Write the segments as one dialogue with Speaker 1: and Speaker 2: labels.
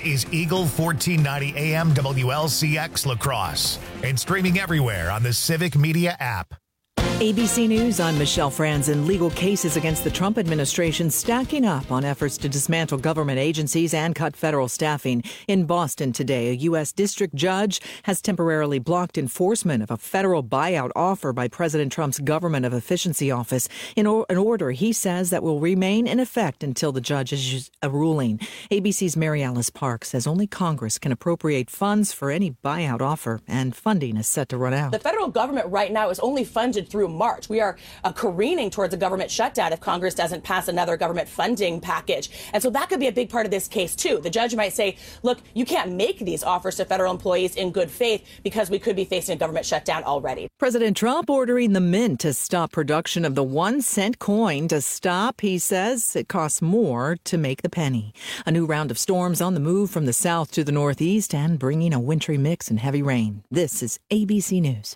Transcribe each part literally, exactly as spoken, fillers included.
Speaker 1: is Eagle fourteen ninety A M W L C X La Crosse and streaming everywhere on the Civic Media app.
Speaker 2: A B C News, I'm Michelle Franzen. Legal cases against the Trump administration stacking up on efforts to dismantle government agencies and cut federal staffing. In Boston today, a U S district judge has temporarily blocked enforcement of a federal buyout offer by President Trump's Government of Efficiency Office in or- an order he says that will remain in effect until the judge issues a ruling. A B C's Mary Alice Park says only Congress can appropriate funds for any buyout offer, and funding is set to run out.
Speaker 3: The federal government right now is only funded through March. We are uh, careening towards a government shutdown if Congress doesn't pass another government funding package. And so that could be a big part of this case, too. The judge might say, look, you can't make these offers to federal employees in good faith because we could be facing a government shutdown already.
Speaker 2: President Trump ordering the Mint to stop production of the one cent coin. To stop, he says it costs more to make the penny. A new round of storms on the move from the south to the northeast and bringing a wintry mix and heavy rain. This is A B C News.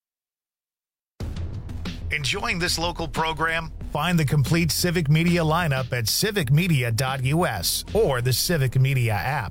Speaker 1: Enjoying this local program? Find the complete Civic Media lineup at civic media dot U S or the Civic Media app.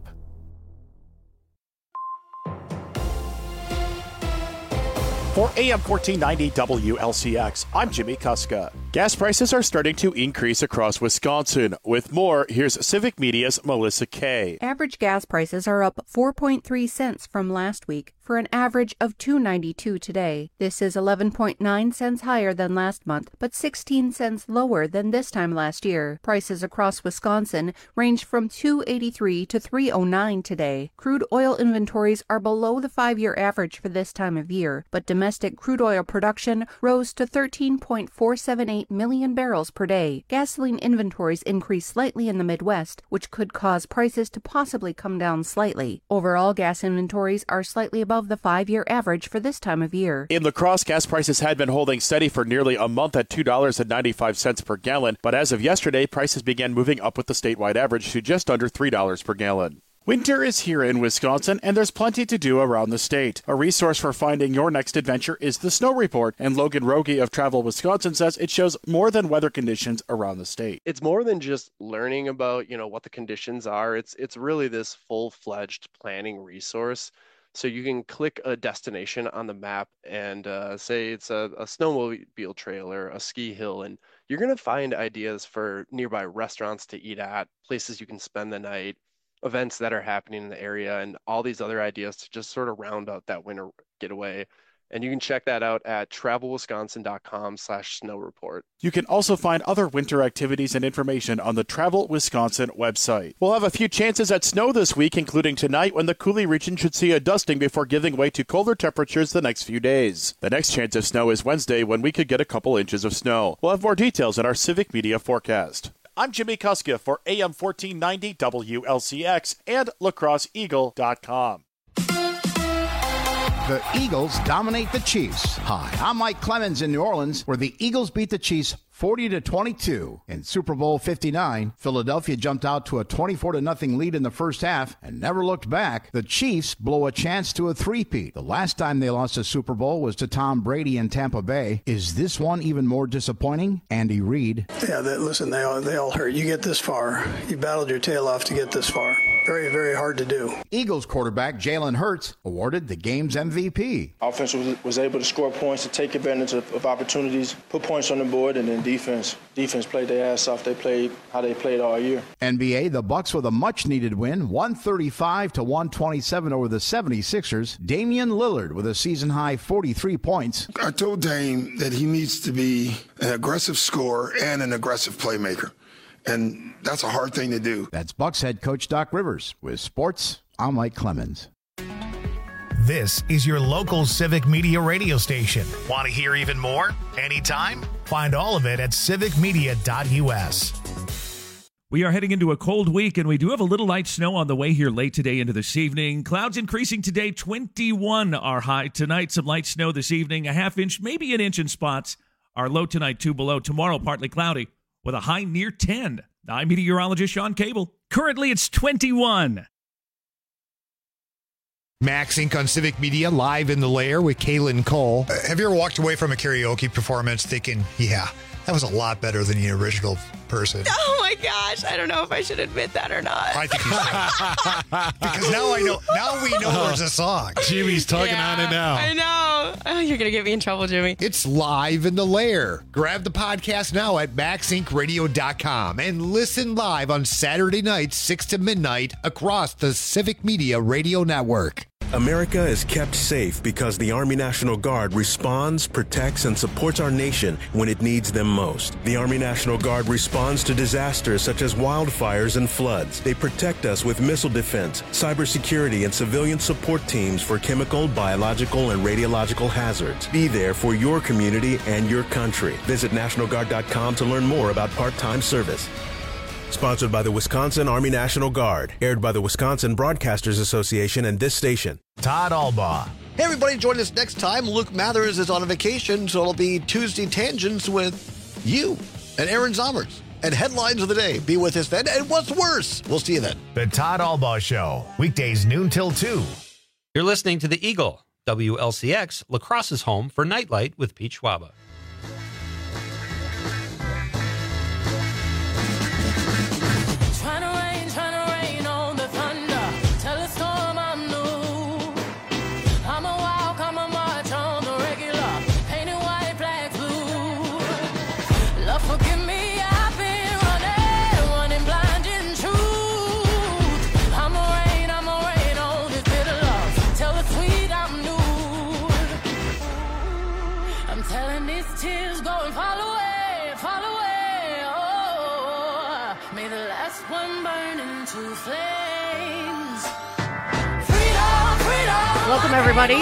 Speaker 4: For A M fourteen ninety W L C X, I'm Jimmy Kuska. Gas prices are starting to increase across Wisconsin. With more, here's Civic Media's Melissa Kay.
Speaker 5: Average gas prices are up four point three cents from last week for an average of two dollars and ninety-two cents today. This is eleven point nine cents higher than last month, but sixteen cents lower than this time last year. Prices across Wisconsin range from two dollars and eighty-three cents to three dollars and nine cents today. Crude oil inventories are below the five-year average for this time of year, but domestic crude oil production rose to thirteen point four seven eight million barrels per day. Gasoline inventories increased slightly in the Midwest, which could cause prices to possibly come down slightly. Overall, gas inventories are slightly above the five-year average for this time of year.
Speaker 4: In La Crosse, gas prices had been holding steady for nearly a month at two dollars and ninety-five cents per gallon, but as of yesterday, prices began moving up with the statewide average to just under three dollars per gallon. Winter is here in Wisconsin, and there's plenty to do around the state. A resource for finding your next adventure is the Snow Report, and Logan Rogie of Travel Wisconsin says it shows more than weather conditions around the state.
Speaker 6: It's more than just learning about, you know, what the conditions are. It's it's really this full-fledged planning resource. So you can click a destination on the map and uh, say it's a, a snowmobile trail or a ski hill, and you're going to find ideas for nearby restaurants to eat at, places you can spend the night, events that are happening in the area, and all these other ideas to just sort of round out that winter getaway. And you can check that out at travel wisconsin dot com slash snow report.
Speaker 4: You can also find other winter activities and information on the Travel Wisconsin website. We'll have a few chances at snow this week, including tonight when the Coulee region should see a dusting before giving way to colder temperatures the next few days. The next chance of snow is Wednesday, when we could get a couple inches of snow. We'll have more details in our Civic Media forecast. I'm Jimmy Kuska for A M fourteen ninety W L C X and La Crosse Eagle dot com.
Speaker 7: The Eagles dominate the Chiefs. Hi, I'm Mike Clemens in New Orleans, where the Eagles beat the Chiefs forty to twenty-two. In Super Bowl fifty-nine, Philadelphia jumped out to a twenty-four to nothing lead in the first half and never looked back. The Chiefs blow a chance to a three-peat. The last time they lost a Super Bowl was to Tom Brady in Tampa Bay. Is this one even more disappointing? Andy Reid.
Speaker 8: Yeah, they, listen, they all, they all hurt. You get this far. You battled your tail off to get this far. Very, very hard to do.
Speaker 7: Eagles quarterback Jalen Hurts awarded the game's M V P.
Speaker 9: Offense was, was able to score points, to take advantage of, of opportunities, put points on the board, and then defense. Defense played their ass off. They played how they played all year.
Speaker 7: N B A, the Bucks with a much-needed win, one thirty-five to one twenty-seven over the seventy-sixers. Damian Lillard with a season-high forty-three points.
Speaker 10: I told Dame that he needs to be an aggressive scorer and an aggressive playmaker. And that's a hard thing to do.
Speaker 7: That's Bucks head coach Doc Rivers. With sports, I'm Mike Clemens.
Speaker 1: This is your local Civic Media radio station. Want to hear even more? Anytime? Find all of it at civic media dot U S.
Speaker 11: We are heading into a cold week, and we do have a little light snow on the way here late today into this evening. Clouds increasing today, twenty-one are high. Tonight, some light snow this evening, a half inch, maybe an inch in spots. Our low tonight, two below. Tomorrow, partly cloudy with a high near ten. I'm meteorologist Sean Cable. Currently, it's twenty-one.
Speaker 12: Max Inc on Civic Media, live in the lair with Kaylin Cole. Uh, have you ever walked away from a karaoke performance thinking, yeah, That was a lot better than the original person.
Speaker 13: Oh my gosh, I don't know if I should admit that or not.
Speaker 12: I think you should. Because now I know. Now we know there's a song.
Speaker 14: Jimmy's tugging
Speaker 13: Yeah,
Speaker 14: on it now.
Speaker 13: I know. Oh, you're going to get me in trouble, Jimmy.
Speaker 12: It's live in the lair. Grab the podcast now at max inc radio dot com and listen live on Saturday nights, six to midnight, across the Civic Media Radio Network.
Speaker 15: America is kept safe because the Army National Guard responds, protects, and supports our nation when it needs them most. The Army National Guard responds to disasters such as wildfires and floods. They protect us with missile defense, cybersecurity, and civilian support teams for chemical, biological, and radiological hazards. Be there for your community and your country. Visit national guard dot com to learn more about part-time service. Sponsored by the Wisconsin Army National Guard. Aired by the Wisconsin Broadcasters Association and this station.
Speaker 1: Todd Albaugh.
Speaker 16: Hey, everybody, join us next time. Luke Mathers is on a vacation, so it'll be Tuesday Tangents with you and Aaron Zommers. And Headlines of the Day. Be with us then. And what's worse? We'll see you then.
Speaker 1: The Todd Albaugh Show. Weekdays noon till two.
Speaker 17: You're listening to The Eagle, W L C X, La Crosse's home for Nightlight with Pete Schwaba.
Speaker 18: Welcome, everybody.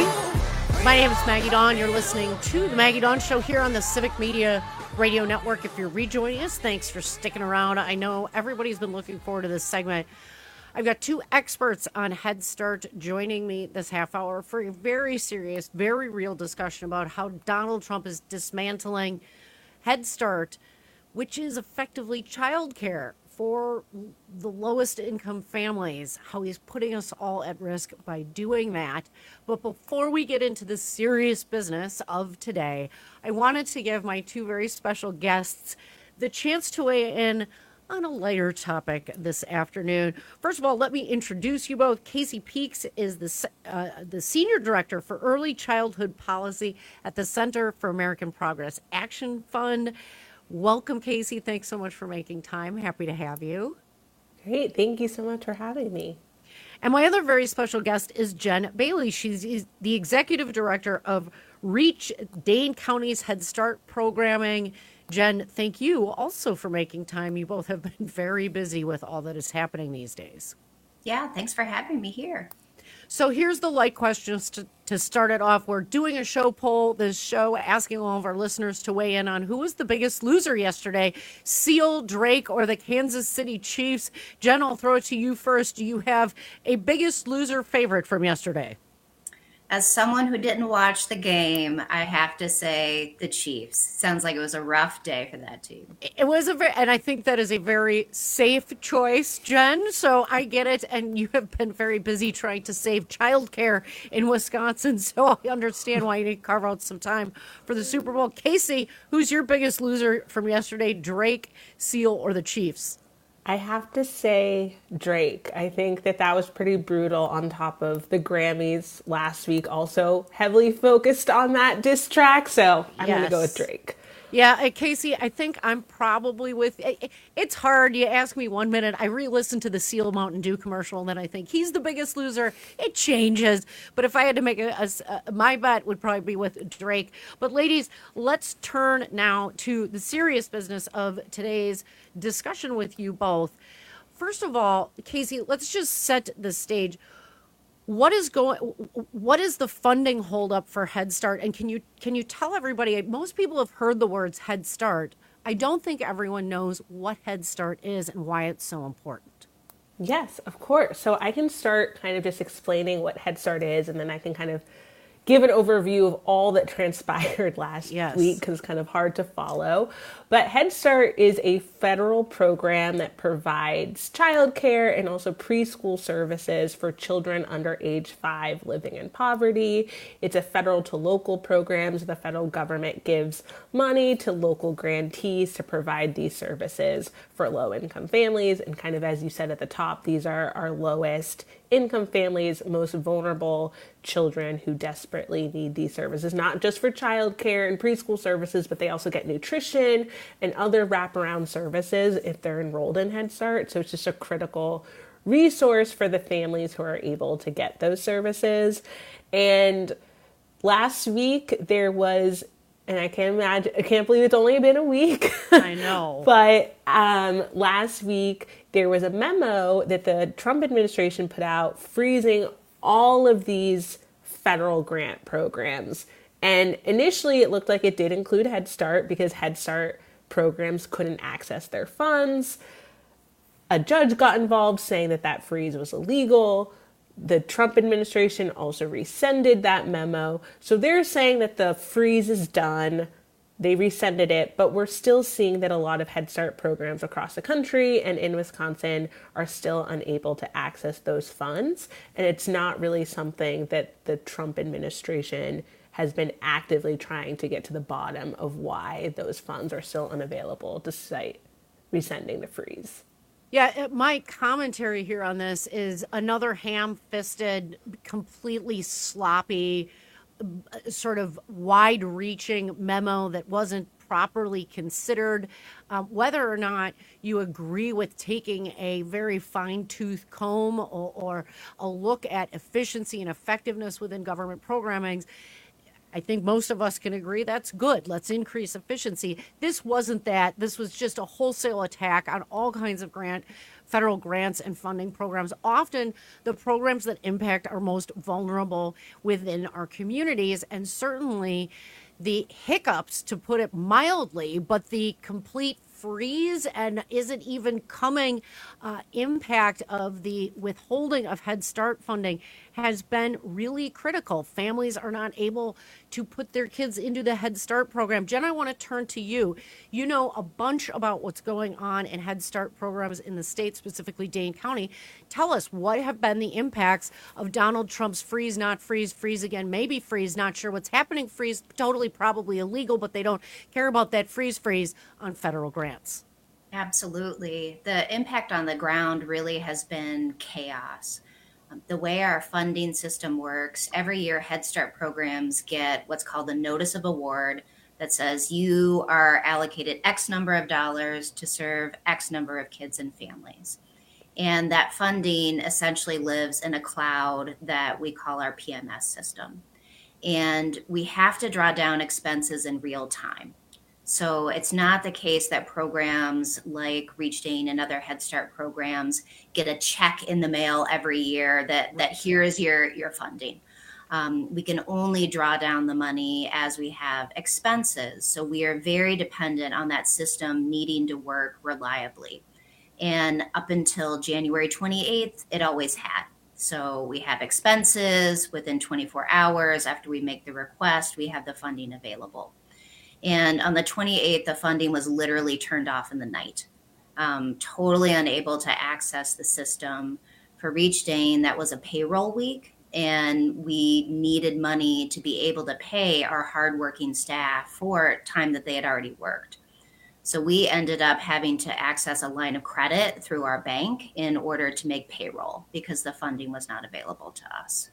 Speaker 18: My name is Maggie Dawn. You're listening to the Maggie Dawn Show here on the Civic Media Radio Network. If you're rejoining us, thanks for sticking around. I know everybody's been looking forward to this segment. I've got two experts on Head Start joining me this half hour for a very serious, very real discussion about how Donald Trump is dismantling Head Start, which is effectively childcare for the lowest income families, how he's putting us all at risk by doing that. But before we get into the serious business of today, I wanted to give my two very special guests the chance to weigh in on a lighter topic this afternoon. First of all, let me introduce you both. Casey Peaks is the, uh, the Senior Director for Early Childhood Policy at the Center for American Progress Action Fund. Welcome, Casey. Thanks so much for making time. Happy to have you.
Speaker 19: Great. Thank you so much for having me.
Speaker 18: And my other very special guest is Jen Bailey. She's the Executive Director of REACH, Dane County's Head Start programming. Jen, thank you also for making time. You both have been very busy with all that is happening these days.
Speaker 20: Yeah, thanks for having me here.
Speaker 18: So here's the light questions to, to start it off. We're doing a show poll, this show, asking all of our listeners to weigh in on who was the biggest loser yesterday, Seal, Drake, or the Kansas City Chiefs. Jen, I'll throw it to you first. Do you have a biggest loser favorite from yesterday?
Speaker 20: As someone who didn't watch the game, I have to say the Chiefs. Sounds like it was a rough day for that team.
Speaker 18: It was a very, and I think that is a very safe choice, Jen. So I get it. And you have been very busy trying to save childcare in Wisconsin. So I understand why you need to carve out some time for the Super Bowl. Casey, who's your biggest loser from yesterday, Drake, Seal, or the Chiefs?
Speaker 19: I have to say Drake. I think that that was pretty brutal on top of the Grammys last week, also heavily focused on that diss track. So I'm yes. going to go with Drake.
Speaker 18: Yeah, uh, Casey, I think I'm probably with it, it's hard. You ask me one minute, I re-listen to the Seal Mountain Dew commercial, and then I think he's the biggest loser. It changes. But if I had to make a, a, a my bet would probably be with Drake. But ladies, let's turn now to the serious business of today's discussion with you both. First of all, Casey, let's just set the stage. What is going? What is the funding holdup for Head Start? And can you can you tell everybody? Most people have heard the words Head Start. I don't think everyone knows what Head Start is and why it's so important.
Speaker 19: Yes, of course. So I can start kind of just explaining what Head Start is, and then I can kind of give an overview of all that transpired last
Speaker 18: Yes.
Speaker 19: week because it's kind of hard to follow. But Head Start is a federal program that provides childcare and also preschool services for children under age five living in poverty. It's a federal to local program, so the federal government gives money to local grantees to provide these services for low-income families. And kind of as you said at the top, these are our lowest income families, most vulnerable children who desperately need these services, not just for childcare and preschool services, but they also get nutrition and other wraparound services if they're enrolled in Head Start. So it's just a critical resource for the families who are able to get those services. And last week there was, and I can't imagine, I can't believe it's only been a week.
Speaker 18: I know.
Speaker 19: But um, last week there was a memo that the Trump administration put out freezing all of these federal grant programs. And initially it looked like it did include Head Start because Head Start programs couldn't access their funds. A judge got involved saying that that freeze was illegal. The Trump administration also rescinded that memo. So they're saying that the freeze is done. They rescinded it, but we're still seeing that a lot of Head Start programs across the country and in Wisconsin are still unable to access those funds. And it's not really something that the Trump administration has been actively trying to get to the bottom of why those funds are still unavailable despite rescinding the freeze.
Speaker 18: Yeah, my commentary here on this is another ham-fisted, completely sloppy, sort of wide-reaching memo that wasn't properly considered. Um, whether or not you agree with taking a very fine-tooth comb or, or a look at efficiency and effectiveness within government programming, I think most of us can agree that's good. Let's increase efficiency. This wasn't that. This was just a wholesale attack on all kinds of grant, federal grants and funding programs, often the programs that impact our most vulnerable within our communities, and certainly the hiccups, to put it mildly, but the complete freeze and isn't even coming uh, impact of the withholding of Head Start funding has been really critical. Families are not able to put their kids into the Head Start program. Jen, I want to turn to you. You know a bunch about what's going on in Head Start programs in the state, specifically Dane County. Tell us, what have been the impacts of Donald Trump's freeze, not freeze, freeze again, maybe freeze, not sure what's happening, freeze, totally probably illegal, but they don't care about that freeze, freeze on federal grants.
Speaker 20: Absolutely. The impact on the ground really has been chaos. Um, the way our funding system works, every year Head Start programs get what's called a notice of award that says you are allocated X number of dollars to serve X number of kids and families. And that funding essentially lives in a cloud that we call our P M S system. And we have to draw down expenses in real time. So it's not the case that programs like Reach Dane and other Head Start programs get a check in the mail every year that, that here is your, your funding. Um, we can only draw down the money as we have expenses. So we are very dependent on that system needing to work reliably. And up until January twenty-eighth, it always had. So we have expenses within twenty-four hours after we make the request, we have the funding available. And on the twenty-eighth, the funding was literally turned off in the night. Um, totally unable to access the system. For Reach Dane, that was a payroll week, and we needed money to be able to pay our hardworking staff for time that they had already worked. So we ended up having to access a line of credit through our bank in order to make payroll because the funding was not available to us.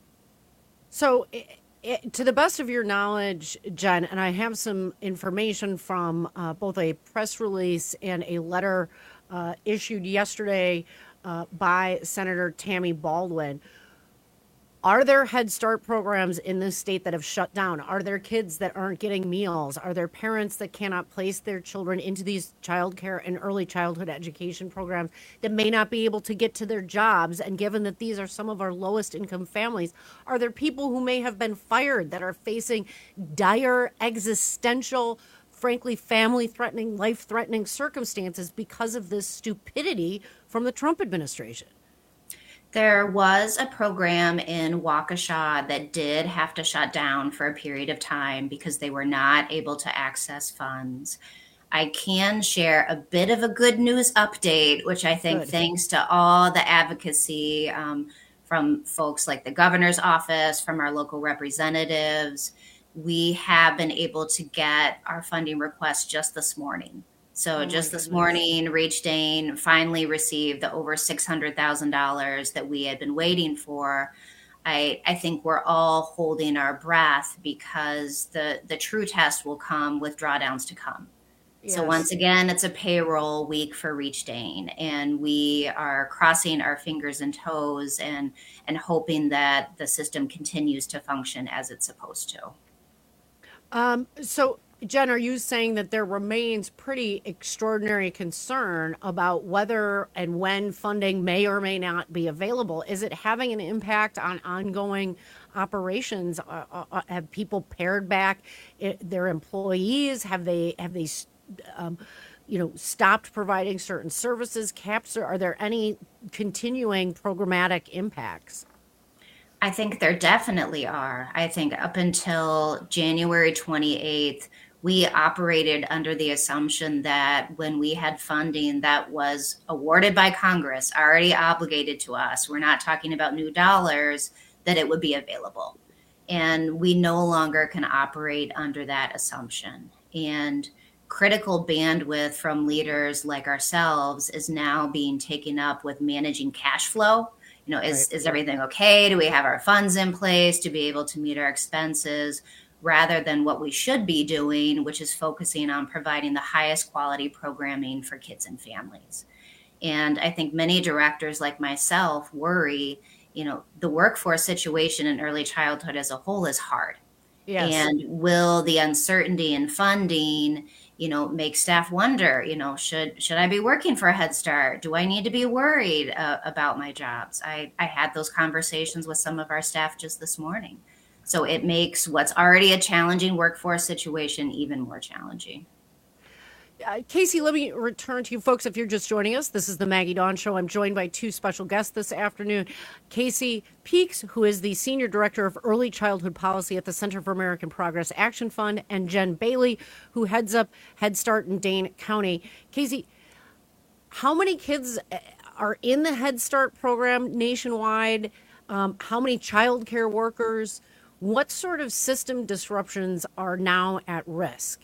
Speaker 18: So it, it, to the best of your knowledge, Jen, and I have some information from uh, both a press release and a letter uh, issued yesterday uh, by Senator Tammy Baldwin. Are there Head Start programs in this state that have shut down? Are there kids that aren't getting meals? Are there parents that cannot place their children into these childcare and early childhood education programs that may not be able to get to their jobs? And given that these are some of our lowest income families, are there people who may have been fired that are facing dire existential, frankly, family-threatening, life-threatening circumstances because of this stupidity from the Trump administration?
Speaker 20: There was a program in Waukesha that did have to shut down for a period of time because they were not able to access funds. I can share a bit of a good news update, which I think good. Thanks to all the advocacy um, from folks like the governor's office, from our local representatives, we have been able to get our funding request just this morning. So oh just this morning, Reach Dane finally received the over six hundred thousand dollars that we had been waiting for. I, I think we're all holding our breath because the, the true test will come with drawdowns to come. Yes. So once again, it's a payroll week for Reach Dane, and we are crossing our fingers and toes and, and hoping that the system continues to function as it's supposed to.
Speaker 18: Um, so Jen, are you saying that there remains pretty extraordinary concern about whether and when funding may or may not be available? Is it having an impact on ongoing operations? Uh, uh, have people pared back their employees? Have they have they, um, you know, stopped providing certain services? Caps? Are there any continuing programmatic impacts?
Speaker 20: I think there definitely are. I think up until January twenty-eighth, we operated under the assumption that when we had funding that was awarded by Congress, already obligated to us, we're not talking about new dollars, that it would be available. And we no longer can operate under that assumption. And critical bandwidth from leaders like ourselves is now being taken up with managing cash flow. You know, is, right. is everything okay? Do we have our funds in place to be able to meet our expenses, rather than what we should be doing, which is focusing on providing the highest quality programming for kids and families. And I think many directors like myself worry, you know, the workforce situation in early childhood as a whole is hard. Yes. And will the uncertainty in funding, you know, make staff wonder, you know, should should I be working for a Head Start? Do I need to be worried uh, about my jobs? I, I had those conversations with some of our staff just this morning. So it makes what's already a challenging workforce situation even more challenging.
Speaker 18: Uh, Casey, let me return to you folks. If you're just joining us, this is the Maggie Dawn Show. I'm joined by two special guests this afternoon. Casey Peaks, who is the Senior Director of Early Childhood Policy at the Center for American Progress Action Fund, and Jen Bailey, who heads up Head Start in Dane County. Casey, how many kids are in the Head Start program nationwide? Um, how many child care workers? What sort of system disruptions are now at risk?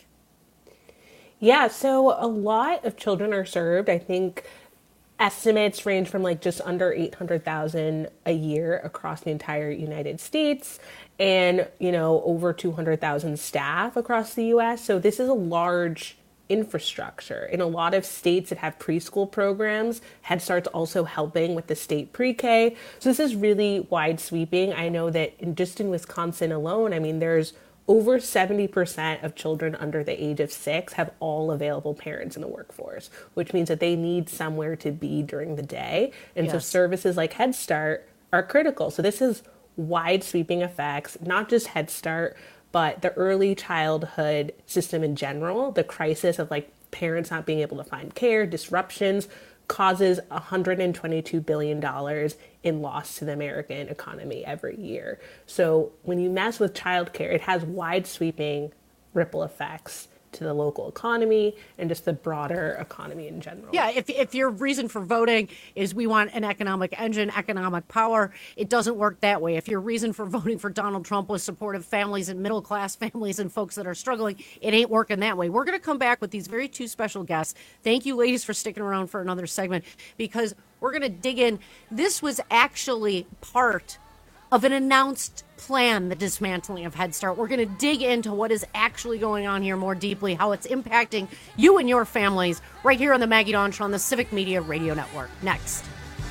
Speaker 19: Yeah, so a lot of children are served. I think estimates range from like just under eight hundred thousand a year across the entire United States, and, you know, over two hundred thousand staff across the U S. So this is a large infrastructure. In a lot of states that have preschool programs, Head Start's also helping with the state pre-K. So this is really wide sweeping. I know that in, just in Wisconsin alone, I mean, there's over seventy percent of children under the age of six have all available parents in the workforce, which means that they need somewhere to be during the day. And yes. so services like Head Start are critical. So this is wide sweeping effects, not just Head Start, but the early childhood system in general. The crisis of like parents not being able to find care, disruptions, causes one hundred twenty-two billion dollars in loss to the American economy every year. So when you mess with childcare, it has wide sweeping ripple effects to the local economy and just the broader economy in general.
Speaker 18: Yeah, if if your reason for voting is we want an economic engine, economic power, it doesn't work that way. If your reason for voting for Donald Trump was support of families and middle class families and folks that are struggling, it ain't working that way. We're going to come back with these very two special guests. Thank you, ladies, for sticking around for another segment, because we're going to dig in. This was actually part of an announced plan, the dismantling of Head Start. We're going to dig into what is actually going on here more deeply, how it's impacting you and your families, right here on the Maggie Dawn Show on the Civic Media Radio Network. Next.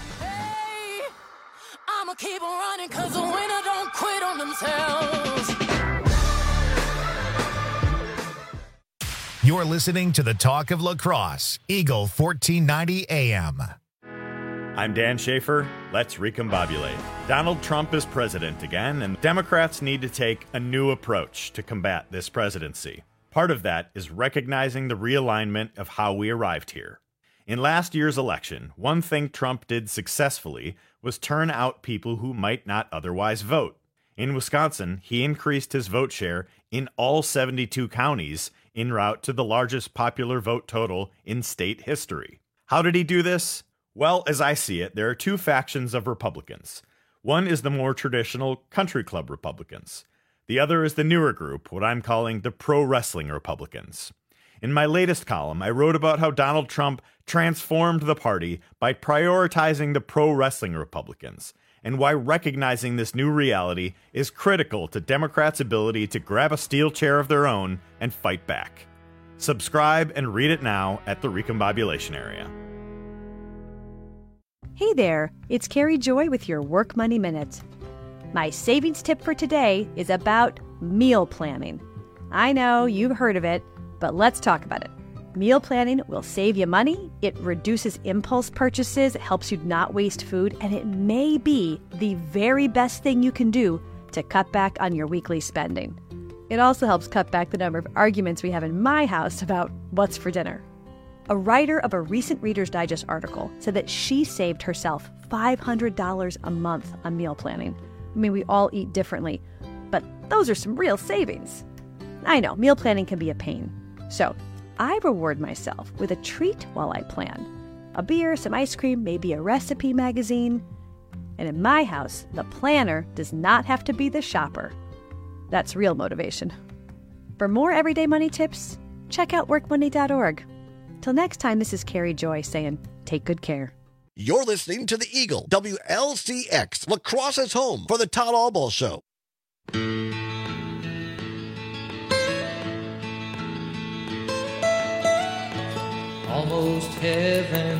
Speaker 14: Hey, I'ma keep running because the winner don't quit on themselves.
Speaker 1: You're listening to the Talk of La Crosse, Eagle fourteen ninety A M.
Speaker 21: I'm Dan Schaefer. Let's recombobulate. Donald Trump is president again, and Democrats need to take a new approach to combat this presidency. Part of that is recognizing the realignment of how we arrived here. In last year's election, one thing Trump did successfully was turn out people who might not otherwise vote. In Wisconsin, he increased his vote share in all seventy-two counties en route to the largest popular vote total in state history. How did he do this? Well, as I see it, there are two factions of Republicans. One is the more traditional country club Republicans. The other is the newer group, what I'm calling the pro-wrestling Republicans. In my latest column, I wrote about how Donald Trump transformed the party by prioritizing the pro-wrestling Republicans, and why recognizing this new reality is critical to Democrats' ability to grab a steel chair of their own and fight back. Subscribe and read it now at the Recombobulation Area.
Speaker 3: Hey there, it's Carrie Joy with your Work Money Minute. My savings tip for today is about meal planning. I know you've heard of it, but let's talk about it. Meal planning will save you money, it reduces impulse purchases, it helps you not waste food, and it may be the very best thing you can do to cut back on your weekly spending. It also helps cut back the number of arguments we have in my house about what's for dinner. A writer of a recent Reader's Digest article said that she saved herself five hundred dollars a month on meal planning. I mean, we all eat differently, but those are some real savings. I know, meal planning can be a pain. So, I reward myself with a treat while I plan. A beer, some ice cream, maybe a recipe magazine. And in my house, the planner does not have to be the shopper. That's real motivation. For more everyday money tips, check out work money dot org. Till next time, this is Carrie Joy saying, take good care.
Speaker 16: You're listening to the Eagle, W L C X, La Crosse's home for the Todd Albaugh Show.
Speaker 22: Almost heaven,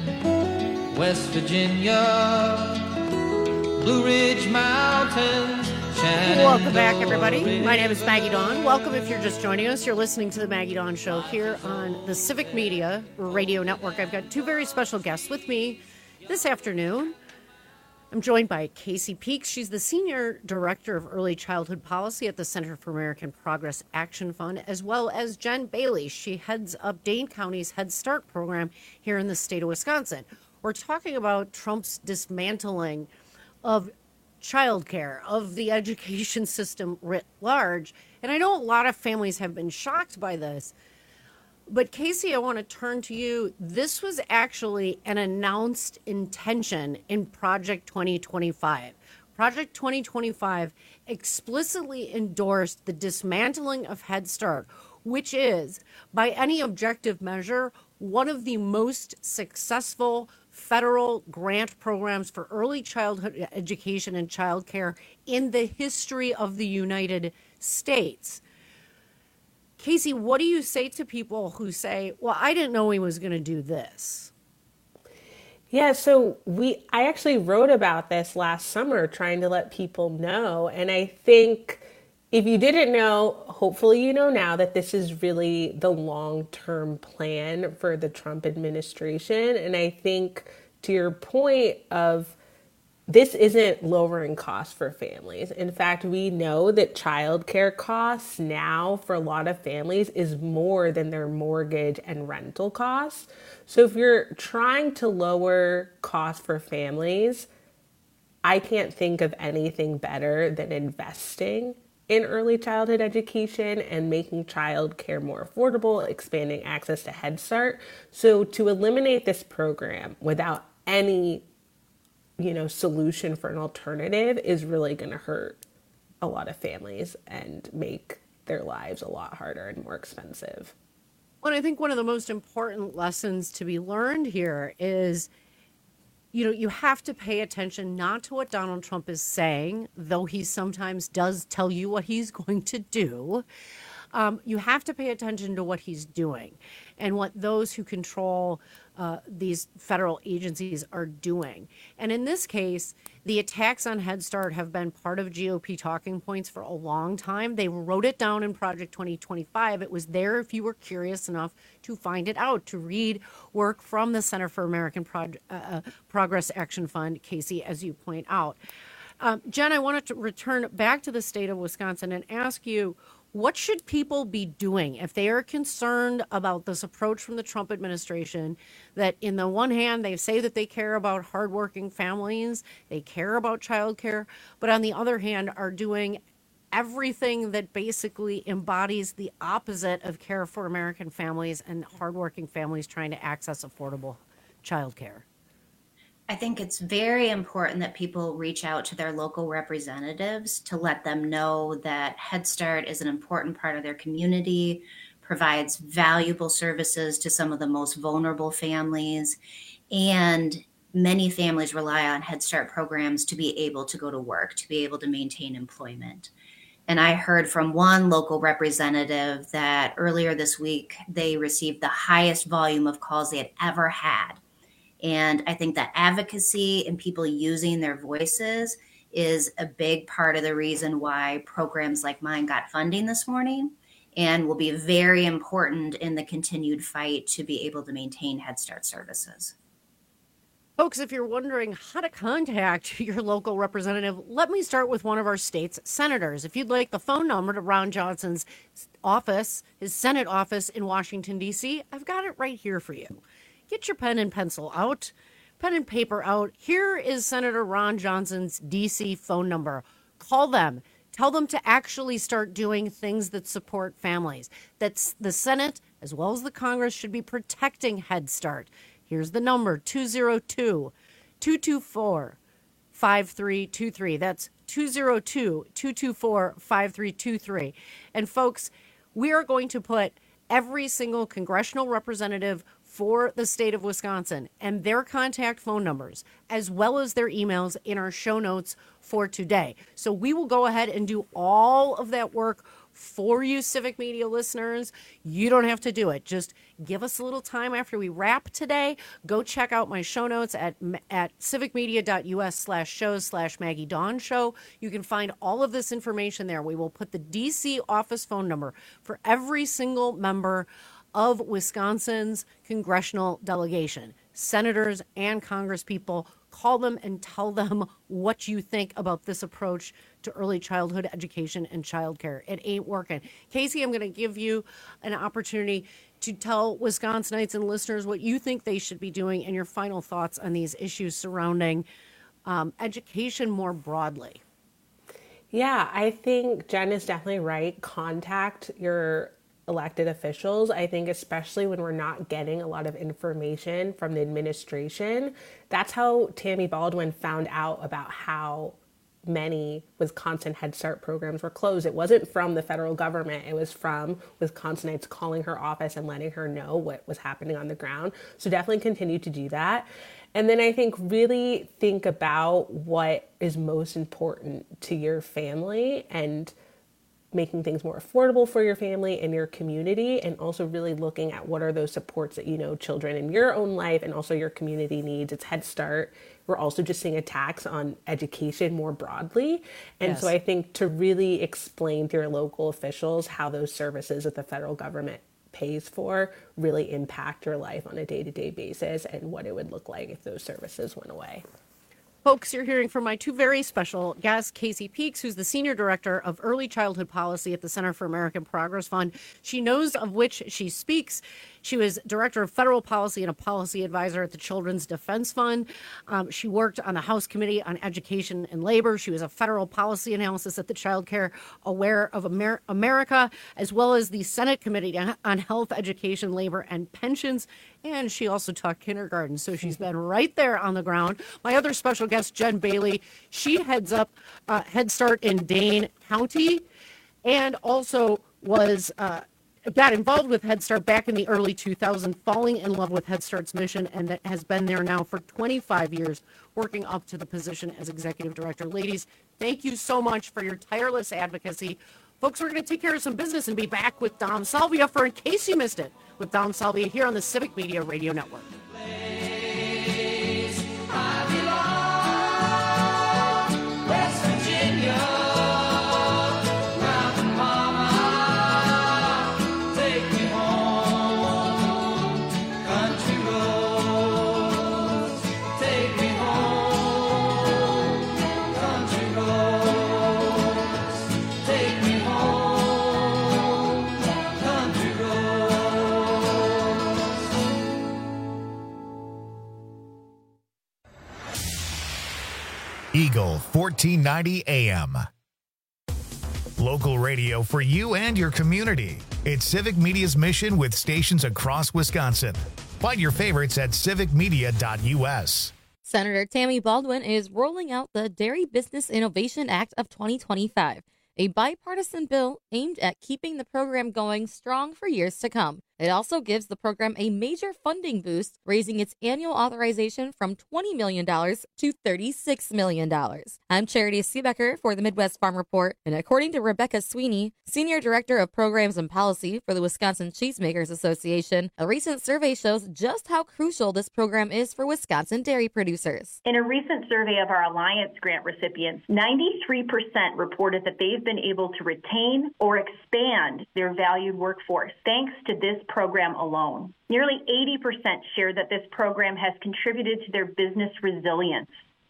Speaker 22: West Virginia, Blue Ridge Mountains.
Speaker 18: Welcome back, everybody. My name is Maggie Dawn. Welcome if you're just joining us. You're listening to the Maggie Dawn Show here on the Civic Media Radio Network. I've got two very special guests with me this afternoon. I'm joined by Casey Peaks. She's the Senior Director of Early Childhood Policy at the Center for American Progress Action Fund, as well as Jen Bailey. She heads up Dane County's Head Start program here in the state of Wisconsin. We're talking about Trump's dismantling of childcare, of the education system writ large. And I know a lot of families have been shocked by this. But Casey, I want to turn to you. This was actually an announced intention in Project twenty twenty-five. Project twenty twenty-five explicitly endorsed the dismantling of Head Start, which is, by any objective measure, one of the most successful federal grant programs for early childhood education and childcare in the history of the United States. Casey, what do you say to people who say, well, I didn't know he was going to do this?
Speaker 19: Yeah, so we I actually wrote about this last summer trying to let people know. And I think if you didn't know, hopefully you know now that this is really the long-term plan for the Trump administration. And I think to your point of this isn't lowering costs for families. In fact, we know that childcare costs now for a lot of families is more than their mortgage and rental costs. So if you're trying to lower costs for families, I can't think of anything better than investing in early childhood education and making childcare more affordable, expanding access to Head Start. So to eliminate this program without any you know, solution for an alternative is really going to hurt a lot of families and make their lives a lot harder and more expensive.
Speaker 18: Well, I think one of the most important lessons to be learned here is, you know, you have to pay attention not to what Donald Trump is saying, though he sometimes does tell you what he's going to do. Um, you have to pay attention to what he's doing and what those who control uh, these federal agencies are doing. And in this case, the attacks on Head Start have been part of G O P talking points for a long time. They wrote it down in Project twenty twenty-five. It was there if you were curious enough to find it out, to read work from the Center for American Prog- uh, Progress Action Fund, Casey, as you point out. Um, Jen, I wanted to return back to the state of Wisconsin and ask you, What should people be doing if they are concerned about this approach from the Trump administration that in the one hand, they say that they care about hardworking families, they care about childcare, but on the other hand are doing everything that basically embodies the opposite of care for American families and hardworking families trying to access affordable childcare?
Speaker 20: I think it's very important that people reach out to their local representatives to let them know that Head Start is an important part of their community, provides valuable services to some of the most vulnerable families, and many families rely on Head Start programs to be able to go to work, to be able to maintain employment. And I heard from one local representative that earlier this week, they received the highest volume of calls they had ever had. And I think that advocacy and people using their voices is a big part of the reason why programs like mine got funding this morning and will be very important in the continued fight to be able to maintain Head Start services.
Speaker 18: Folks, if you're wondering how to contact your local representative, let me start with one of our state's senators. If you'd like the phone number to Ron Johnson's office, his Senate office in Washington, D C, I've got it right here for you. Get your pen and pencil out, pen and paper out. Here is Senator Ron Johnson's D C phone number. Call them. Tell them to actually start doing things that support families. That's the Senate, as well as the Congress, should be protecting Head Start. Here's the number, two oh two, two two four, five three two three. That's two oh two, two two four, five three two three. And folks, we are going to put every single congressional representative for the state of Wisconsin and their contact phone numbers, as well as their emails, in our show notes for today. So we will go ahead and do all of that work for you, Civic Media listeners. You don't have to do it. Just give us a little time after we wrap today. Go check out my show notes at at civicmedia.us slash shows slash Maggie Dawn Show. You can find all of this information there. We will put the D C office phone number for every single member of Wisconsin's congressional delegation, senators and congresspeople. Call them and tell them what you think about this approach to early childhood education and childcare. It ain't working. Casey, I'm going to give you an opportunity to tell Wisconsinites and listeners what you think they should be doing and your final thoughts on these issues surrounding um, education more broadly.
Speaker 19: Yeah, I think Jen is definitely right. Contact your elected officials. I think especially when we're not getting a lot of information from the administration. That's how Tammy Baldwin found out about how many Wisconsin Head Start programs were closed. It wasn't from the federal government. It was from Wisconsinites calling her office and letting her know what was happening on the ground. So definitely continue to do that. And then I think really think about what is most important to your family and making things more affordable for your family and your community, and also really looking at what are those supports that you know children in your own life and also your community needs. It's Head Start. We're also just seeing attacks on education more broadly. And yes. So I think to really explain to your local officials how those services that the federal government pays for really impact your life on a day-to-day basis and what it would look like if those services went away.
Speaker 18: Folks, you're hearing from my two very special guests, Casey Peaks, who's the Senior Director of Early Childhood Policy at the Center for American Progress Fund. She knows of which she speaks. She was Director of Federal Policy and a Policy Advisor at the Children's Defense Fund. Um, she worked on the House Committee on Education and Labor. She was a Federal Policy Analyst at the Child Care Aware of Amer- America, as well as the Senate Committee on Health, Education, Labor, and Pensions. And she also taught kindergarten, so she's been right there on the ground. My other special guest, Jen Bailey, she heads up uh, Head Start in Dane County and also was uh, got involved with Head Start back in the early two thousands, falling in love with Head Start's mission, and that has been there now for twenty-five years, working up to the position as Executive Director. Ladies, thank you so much for your tireless advocacy. Folks, we're going to take care of some business and be back with Dom Salvia for In Case You Missed It, with Dom Salvia here on the Civic Media Radio Network.
Speaker 22: West Virginia. Take me home.
Speaker 1: Eagle fourteen ninety A M. Local radio for you and your community. It's Civic Media's mission with stations across Wisconsin. Find your favorites at civic media dot U S.
Speaker 2: Senator Tammy Baldwin is rolling out the Dairy Business Innovation Act of twenty twenty-five, a bipartisan bill aimed at keeping the program going strong for years to come. It also gives the program a major funding boost, raising its annual authorization from twenty million dollars to thirty-six million dollars. I'm Charity Seebecker for the Midwest Farm Report, and according to Rebecca Sweeney, Senior Director of Programs and Policy for the Wisconsin Cheesemakers Association, a recent survey shows just how crucial this program is for Wisconsin dairy producers.
Speaker 5: In a recent survey of our Alliance grant recipients, ninety-three percent reported that they've been able to retain or expand their valued workforce thanks to this program alone. Nearly eighty percent shared that this program has contributed to their business resilience.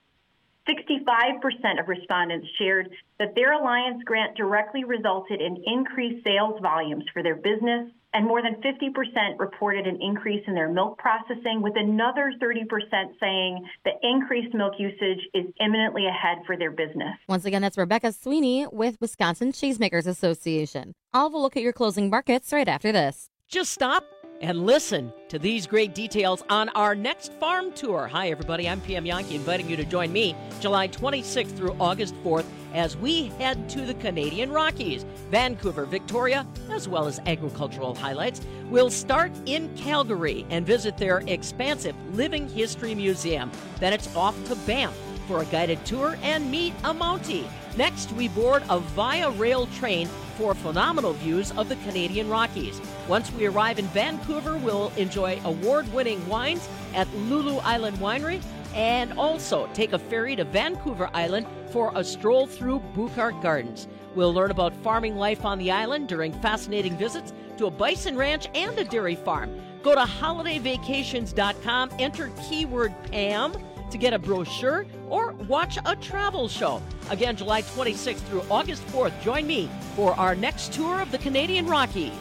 Speaker 5: sixty-five percent of respondents shared that their Alliance grant directly resulted in increased sales volumes for their business, and more than fifty percent reported an increase in their milk processing, with another thirty percent saying that increased milk usage is imminently ahead for their business.
Speaker 2: Once again, that's Rebecca Sweeney with Wisconsin Cheesemakers Association. I'll have a look at your closing markets right after this.
Speaker 23: Just stop and listen to these great details on our next farm tour. Hi, everybody. I'm P M Yankee, inviting you to join me July twenty-sixth through August fourth as we head to the Canadian Rockies, Vancouver, Victoria, as well as agricultural highlights. We'll start in Calgary and visit their expansive Living History Museum. Then it's off to Banff for a guided tour and meet a Mountie. Next, we board a Via Rail train for phenomenal views of the Canadian Rockies. Once we arrive in Vancouver, we'll enjoy award-winning wines at Lulu Island Winery and also take a ferry to Vancouver Island for a stroll through Buchart Gardens. We'll learn about farming life on the island during fascinating visits to a bison ranch and a dairy farm. Go to holiday vacations dot com, enter keyword Pam to get a brochure or watch a travel show. Again, July twenty-sixth through August fourth, join me for our next tour of the Canadian Rockies.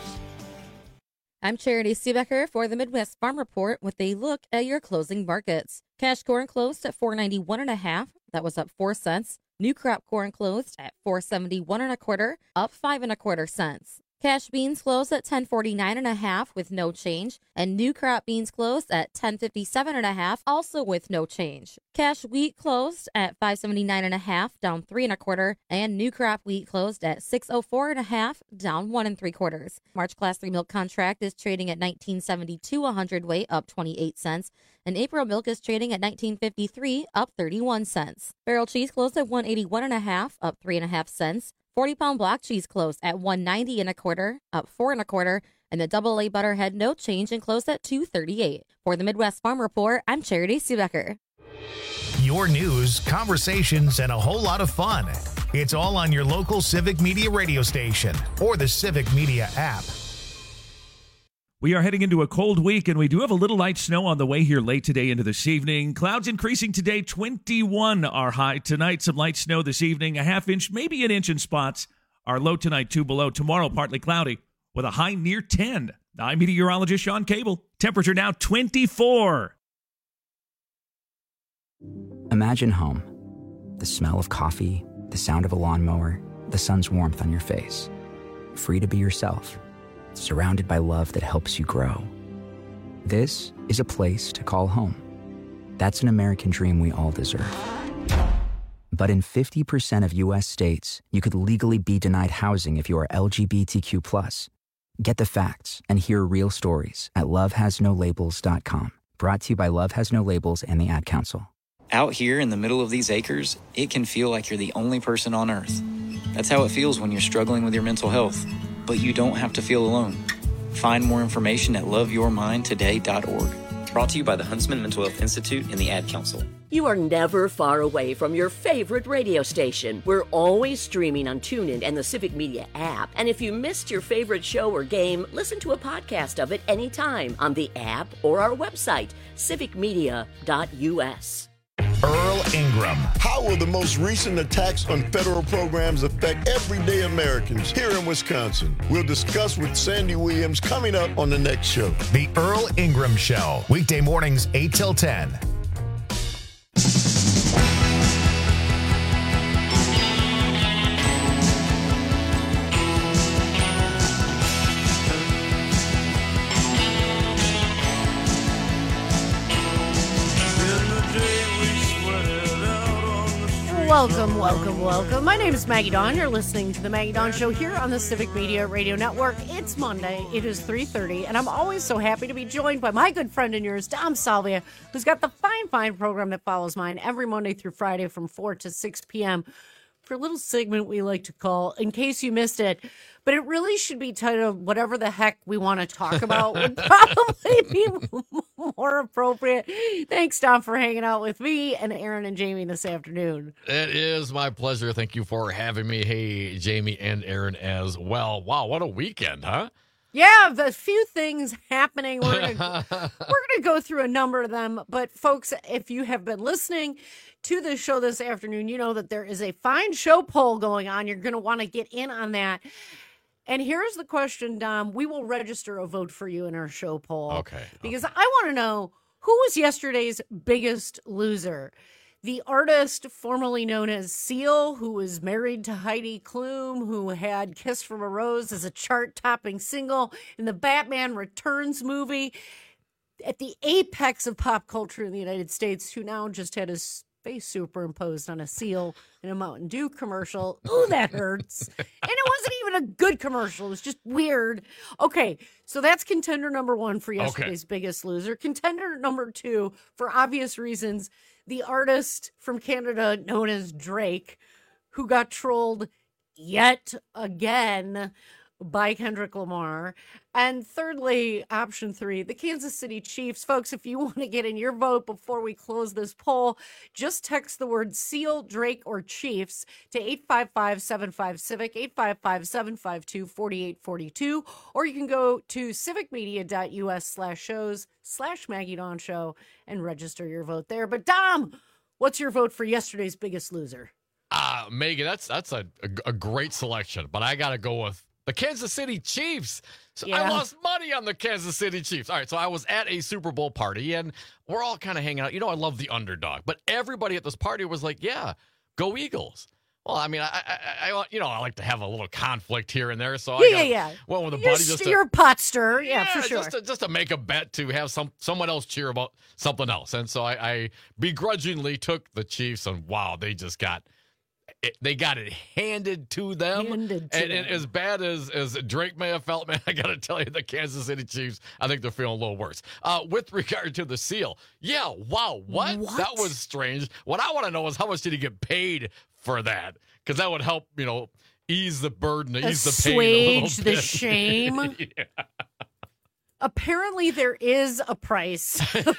Speaker 2: I'm Charity Seebecker for the Midwest Farm Report with a look at your closing markets. Cash corn closed at four ninety-one and a half. That was up four cents. New crop corn closed at four seventy-one and a quarter, up five and a quarter cents. Cash beans closed at ten forty-nine and a half with no change, and new crop beans closed at ten fifty-seven and a half, also with no change. Cash wheat closed at five seventy-nine and a half, down three and a quarter, and new crop wheat closed at six oh four and a half, down one and three quarters. March class three milk contract is trading at nineteen seventy-two a hundredweight, up twenty-eight cents, and April milk is trading at nineteen fifty-three, up thirty-one cents. Barrel cheese closed at one eighty-one and a half, up three and a half cents. forty pound block cheese closed at one ninety and a quarter, up four and a quarter, and the double A butter had no change and closed at two thirty-eight. For the Midwest Farm Report, I'm Charity Seebecker.
Speaker 1: Your news, conversations, and a whole lot of fun. It's all on your local Civic Media radio station or the Civic Media app.
Speaker 11: We are heading into a cold week, and we do have a little light snow on the way here late today into this evening. Clouds increasing today, twenty-one our high. Tonight, some light snow this evening, a half inch, maybe an inch in spots. Our low tonight, two below. Tomorrow, partly cloudy with a high near ten. I'm meteorologist Sean Cable. Temperature now twenty-four.
Speaker 24: Imagine home. The smell of coffee, the sound of a lawnmower, the sun's warmth on your face. Free to be yourself. Surrounded by love that helps you grow. This is a place to call home. That's an American dream we all deserve. But in fifty percent of U S states, you could legally be denied housing if you are L G B T Q plus. Get the facts and hear real stories at love has no labels dot com. Brought to you by Love Has No Labels and the Ad Council.
Speaker 25: Out here in the middle of these acres, it can feel like you're the only person on Earth. That's how it feels when you're struggling with your mental health. But you don't have to feel alone. Find more information at love your mind today dot org. Brought to you by the Huntsman Mental Health Institute and the Ad Council.
Speaker 26: You are never far away from your favorite radio station. We're always streaming on TuneIn and the Civic Media app. And if you missed your favorite show or game, listen to a podcast of it anytime on the app or our website, civic media dot u s.
Speaker 1: Earl Ingram.
Speaker 27: How will the most recent attacks on federal programs affect everyday Americans here in Wisconsin? We'll discuss with Sandy Williams coming up on the next show.
Speaker 1: The Earl Ingram Show, weekday mornings eight till ten.
Speaker 18: welcome, welcome, welcome. My name is Maggie Dawn. You're listening to The Maggie Dawn Show here on the Civic Media Radio Network. It's Monday. It is three thirty, and I'm always so happy to be joined by my good friend and yours, Dom Salvia, who's got the fine, fine program that follows mine every Monday through Friday from four to six p.m. for a little segment we like to call In Case You Missed It. But it really should be titled Whatever the Heck We Want to Talk About would probably be more appropriate. Thanks, Dom, for hanging out with me and Aaron and Jamie this afternoon.
Speaker 4: It is my pleasure. Thank you for having me. Hey, Jamie and Aaron as well. Wow, what a weekend, huh?
Speaker 18: Yeah, a few things happening. We're gonna we're gonna go through a number of them. But folks, if you have been listening to the show this afternoon, you know that there is a fine show poll going on. You're gonna want to get in on that. And here's the question, Dom. We will register a vote for you in our show poll.
Speaker 4: Okay.
Speaker 18: Because okay. I want to know who was yesterday's biggest loser. The artist formerly known as Seal, who was married to Heidi Klum, who had Kiss from a Rose as a chart-topping single in the Batman Returns movie, at the apex of pop culture in the United States, who now just had his face superimposed on a seal in a Mountain Dew commercial. Ooh, that hurts. And it wasn't even a good commercial. It was just weird. Okay, so that's contender number one for yesterday's okay. biggest loser. Contender number two, for obvious reasons, the artist from Canada known as Drake, who got trolled yet again by Kendrick Lamar. And thirdly, option three, the Kansas City Chiefs. Folks, if you want to get in your vote before we close this poll, just text the word Seal, Drake, or Chiefs to eight five five, seven five, CIVIC, eight five five, seven five two, four eight four two, or you can go to civicmedia.us slash shows slash Maggie Dawn Show and register your vote there. But Dom, what's your vote for yesterday's biggest loser?
Speaker 4: Uh, Megan, that's that's a, a, a great selection, but I got to go with the Kansas City Chiefs. So yeah. I lost money on the Kansas City Chiefs. All right, so I was at a Super Bowl party, and we're all kind of hanging out. You know, I love the underdog, but everybody at this party was like, yeah, go Eagles. Well, I mean, I, I, I you know, I like to have a little conflict here and there, so
Speaker 18: yeah,
Speaker 4: I got,
Speaker 18: yeah, yeah.
Speaker 4: went with a
Speaker 18: you're
Speaker 4: buddy. Just
Speaker 18: st-
Speaker 4: to,
Speaker 18: you're a pot stirrer, yeah,
Speaker 4: yeah,
Speaker 18: for sure.
Speaker 4: Just to, just to make a bet to have some someone else cheer about something else. And so I, I begrudgingly took the Chiefs, and wow, they just got It, they got it handed to them.
Speaker 18: Handed to
Speaker 4: and,
Speaker 18: them.
Speaker 4: and as bad as, as Drake may have felt, man, I got to tell you, the Kansas City Chiefs, I think they're feeling a little worse. Uh, with regard to the Seal, yeah, wow, what?
Speaker 18: What?
Speaker 4: That was strange. What I want to know is how much did he get paid for that? Because that would help, you know, ease the burden, ease the pain a
Speaker 18: Assuage
Speaker 4: little
Speaker 18: the
Speaker 4: bit.
Speaker 18: shame.
Speaker 4: Yeah.
Speaker 18: Apparently, there is a price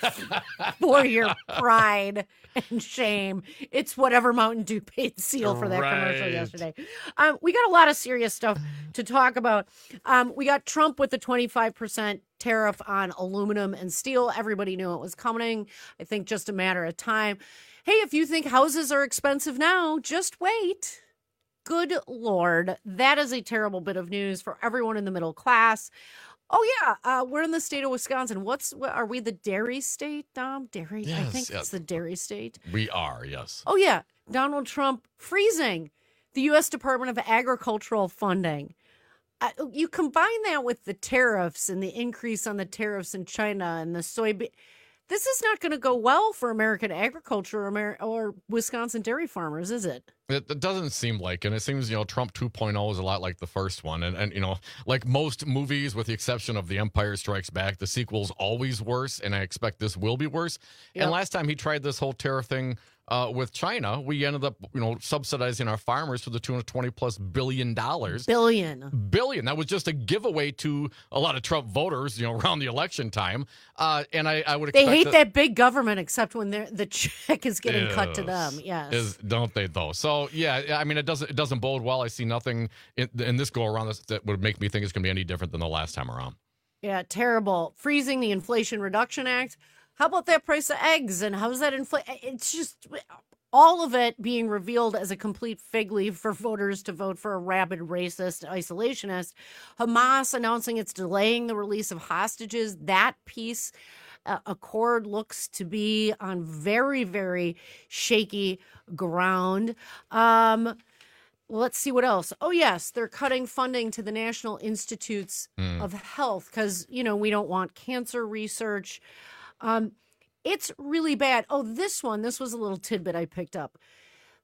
Speaker 18: for your pride and shame. It's whatever Mountain Dew paid Seal for that
Speaker 4: Right.
Speaker 18: commercial yesterday. Um, we got a lot of serious stuff to talk about. Um, we got Trump with the twenty-five percent tariff on aluminum and steel. Everybody knew it was coming. I think just a matter of time. Hey, if you think houses are expensive now, just wait. Good Lord. That is a terrible bit of news for everyone in the middle class. Oh, yeah. Uh, we're in the state of Wisconsin. What's what, are we the dairy state, Dom? Dairy? I
Speaker 4: Yes,
Speaker 18: think
Speaker 4: yes.
Speaker 18: it's the dairy state.
Speaker 4: We are, yes.
Speaker 18: Oh, yeah. Donald Trump freezing the U S Department of Agricultural funding. Uh, you combine that with the tariffs and the increase on the tariffs in China and the soybean. This is not going to go well for American agriculture or, Amer- or Wisconsin dairy farmers, is it?
Speaker 4: It, it doesn't seem like, and it seems, you know, Trump two point oh is a lot like the first one. And, and, you know, like most movies, with the exception of The Empire Strikes Back, the sequel's always worse, and I expect this will be worse.
Speaker 18: Yep.
Speaker 4: And last time he tried this whole tariff thing uh, with China, we ended up, you know, subsidizing our farmers to the tune of twenty plus billion dollars.
Speaker 18: Billion.
Speaker 4: Billion. That was just a giveaway to a lot of Trump voters, you know, around the election time. Uh, and I, I would expect
Speaker 18: They hate
Speaker 4: that,
Speaker 18: that big government, except when they're- the check is getting cut to them. Yes.
Speaker 4: Is, don't they, though? So, yeah, I mean, it doesn't it doesn't bode well. I see nothing in, in this go-around that, that would make me think it's going to be any different than the last time around.
Speaker 18: Yeah, terrible. Freezing the Inflation Reduction Act. How about that price of eggs? And how's that inflate? It's just all of it being revealed as a complete fig leaf for voters to vote for a rabid racist isolationist. Hamas announcing it's delaying the release of hostages. That peace uh, accord looks to be on very, very shaky ground. Um, let's see what else. Oh, yes, they're cutting funding to the National Institutes
Speaker 4: Mm.
Speaker 18: of Health because, you know, we don't want cancer research. Um, it's really bad. Oh, this one, this was a little tidbit I picked up.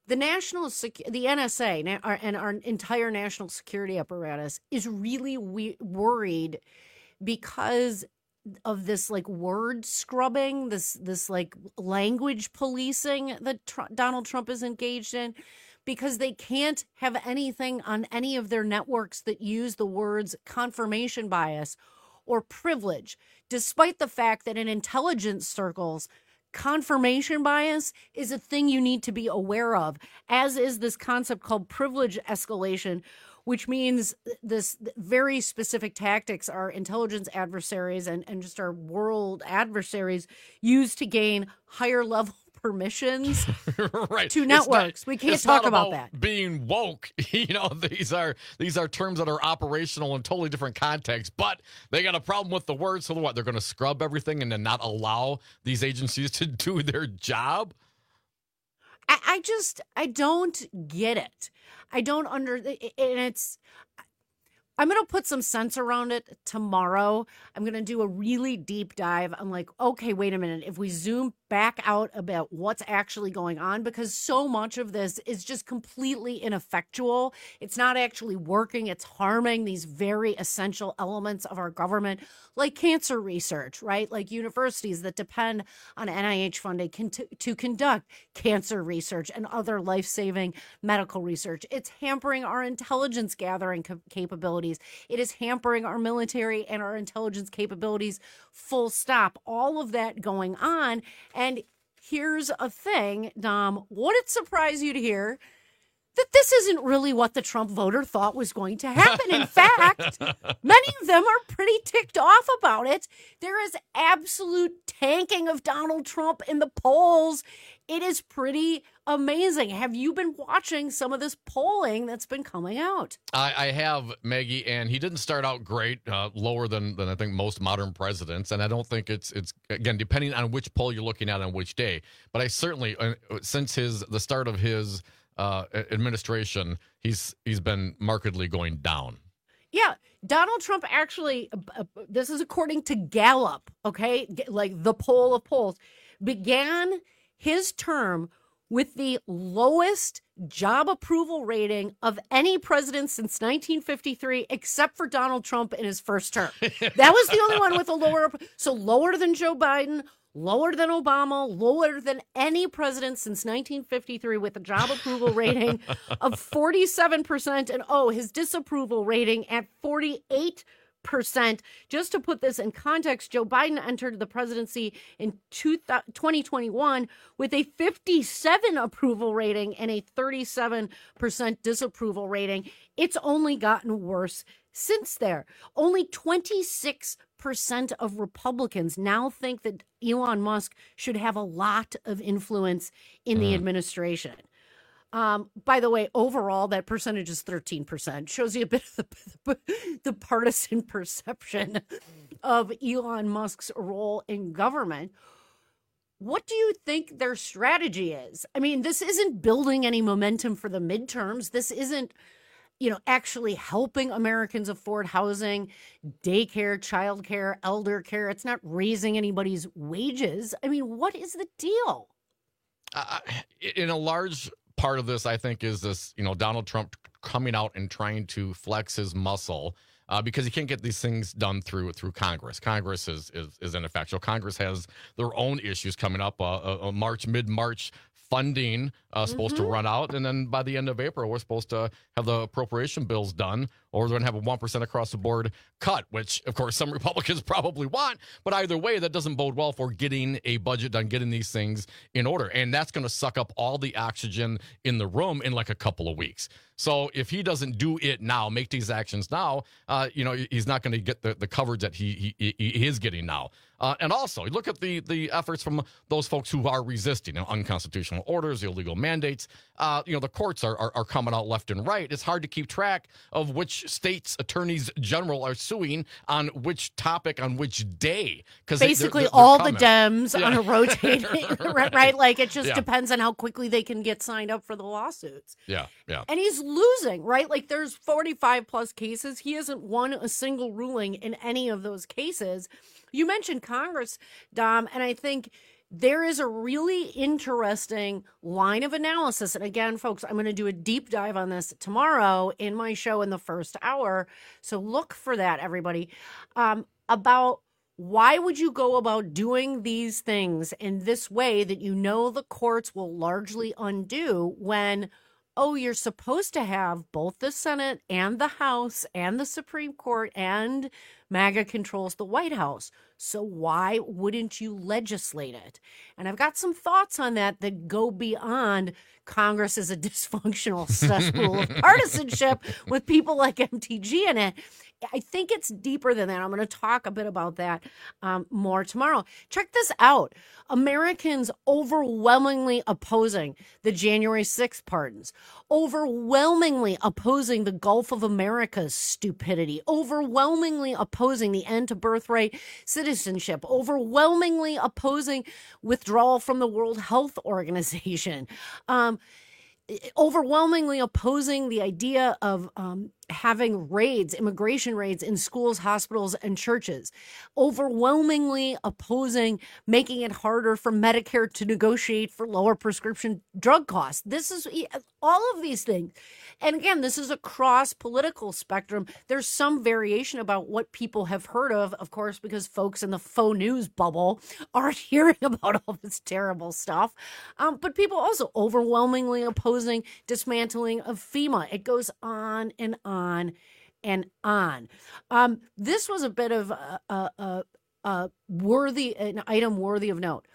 Speaker 18: the national sec- the N S A na- our, and our entire national security apparatus is really we- worried because of this like word scrubbing, this this like language policing that Tr- Donald Trump is engaged in, because they can't have anything on any of their networks that use the words confirmation bias or privilege, despite the fact that in intelligence circles, confirmation bias is a thing you need to be aware of, as is this concept called privilege escalation, which means this very specific tactics our intelligence adversaries and, and just our world adversaries use to gain higher level permissions
Speaker 4: right.
Speaker 18: to networks.
Speaker 4: Not,
Speaker 18: we can't
Speaker 4: it's
Speaker 18: talk
Speaker 4: not
Speaker 18: about,
Speaker 4: about
Speaker 18: that.
Speaker 4: Being woke, you know, these are these are terms that are operational in totally different contexts, but they got a problem with the word. So what? They're going to scrub everything and then not allow these agencies to do their job?
Speaker 18: I, I just, I don't get it. I don't under, and it's, I'm going to put some sense around it tomorrow. I'm going to do a really deep dive. I'm like, okay, wait a minute. If we zoom back out about what's actually going on, because so much of this is just completely ineffectual. It's not actually working. It's harming these very essential elements of our government, like cancer research, right? Like universities that depend on N I H funding can t- to conduct cancer research and other life-saving medical research. It's hampering our intelligence gathering cap- capabilities. It is hampering our military and our intelligence capabilities, full stop. All of that going on. And here's a thing, Dom, would it surprise you to hear that this isn't really what the Trump voter thought was going to happen? In fact, many of them are pretty ticked off about it. There is absolute tanking of Donald Trump in the polls. It is pretty amazing. Have you been watching some of this polling that's been coming out?
Speaker 4: I, I have, Maggie, and he didn't start out great, uh, lower than, than I think most modern presidents. And I don't think it's, it's again, depending on which poll you're looking at on which day. But I certainly, uh, since his the start of his uh, administration, he's he's been markedly going down.
Speaker 18: Yeah, Donald Trump actually, uh, this is according to Gallup, okay, like the poll of polls, began his term with the lowest job approval rating of any president since nineteen fifty-three, except for Donald Trump in his first term. That was the only one with a lower, so lower than Joe Biden, lower than Obama, lower than any president since nineteen fifty-three, with a job approval rating of forty-seven percent, and oh, his disapproval rating at forty-eight percent. Just to put this in context, Joe Biden entered the presidency in twenty twenty-one with a fifty-seven approval rating and a thirty-seven percent disapproval rating. It's only gotten worse since there. Only twenty-six percent of Republicans now think that Elon Musk should have a lot of influence in the mm. administration. Um, by the way, overall, that percentage is thirteen percent. Shows you a bit of the, the partisan perception of Elon Musk's role in government. What do you think their strategy is? I mean, this isn't building any momentum for the midterms. This isn't, you know, actually helping Americans afford housing, daycare, childcare, elder care. It's not raising anybody's wages. I mean, what is the deal?
Speaker 4: Uh, in a large part of this, I think, is this, you know, Donald Trump coming out and trying to flex his muscle uh, because he can't get these things done through through Congress. Congress is is, is ineffectual. Congress has their own issues coming up. Uh, uh, March, mid-March funding uh, supposed mm-hmm. to run out, and then by the end of April, we're supposed to have the appropriation bills done, or we're going to have a one percent across the board cut, which, of course, some Republicans probably want. But either way, that doesn't bode well for getting a budget done, getting these things in order. And that's going to suck up all the oxygen in the room in like a couple of weeks. So if he doesn't do it now, make these actions now, uh, you know, he's not going to get the, the coverage that he, he, he is getting now. Uh, and also, look at the the efforts from those folks who are resisting, you know, unconstitutional orders, illegal mandates. Uh, you know, the courts are, are are coming out left and right. It's hard to keep track of which states' attorneys general are suing on which topic on which day. Because
Speaker 18: basically
Speaker 4: they're, they're,
Speaker 18: all
Speaker 4: they're
Speaker 18: the Dems
Speaker 4: yeah.
Speaker 18: on a rotating, right, right? Like it just
Speaker 4: yeah.
Speaker 18: depends on how quickly they can get signed up for the lawsuits.
Speaker 4: Yeah, yeah.
Speaker 18: And he's losing, right? Like there's forty-five plus cases. He hasn't won a single ruling in any of those cases. You mentioned Congress, Dom, and I think there is a really interesting line of analysis. And again, folks, I'm going to do a deep dive on this tomorrow in my show in the first hour. So look for that, everybody, um, about why would you go about doing these things in this way that you know the courts will largely undo when, oh, you're supposed to have both the Senate and the House and the Supreme Court, and MAGA controls the White House. So why wouldn't you legislate it? And I've got some thoughts on that that go beyond Congress as a dysfunctional cesspool of partisanship with people like M T G in it. I think it's deeper than that. I'm going to talk a bit about that um, more tomorrow. Check this out. Americans overwhelmingly opposing the January sixth pardons, overwhelmingly opposing the Gulf of America's stupidity, overwhelmingly opposing the end to birthright citizenship, overwhelmingly opposing withdrawal from the World Health Organization, um, overwhelmingly opposing the idea of um, having raids, immigration raids in schools, hospitals, and churches, overwhelmingly opposing making it harder for Medicare to negotiate for lower prescription drug costs. This is all of these things. And again, this is across political spectrum. There's some variation about what people have heard of, of course, because folks in the faux news bubble aren't hearing about all this terrible stuff. Um, but people also overwhelmingly opposing dismantling of FEMA. It goes on and on. on and on. Um, this was a bit of a, a, a, a worthy, an item worthy of note.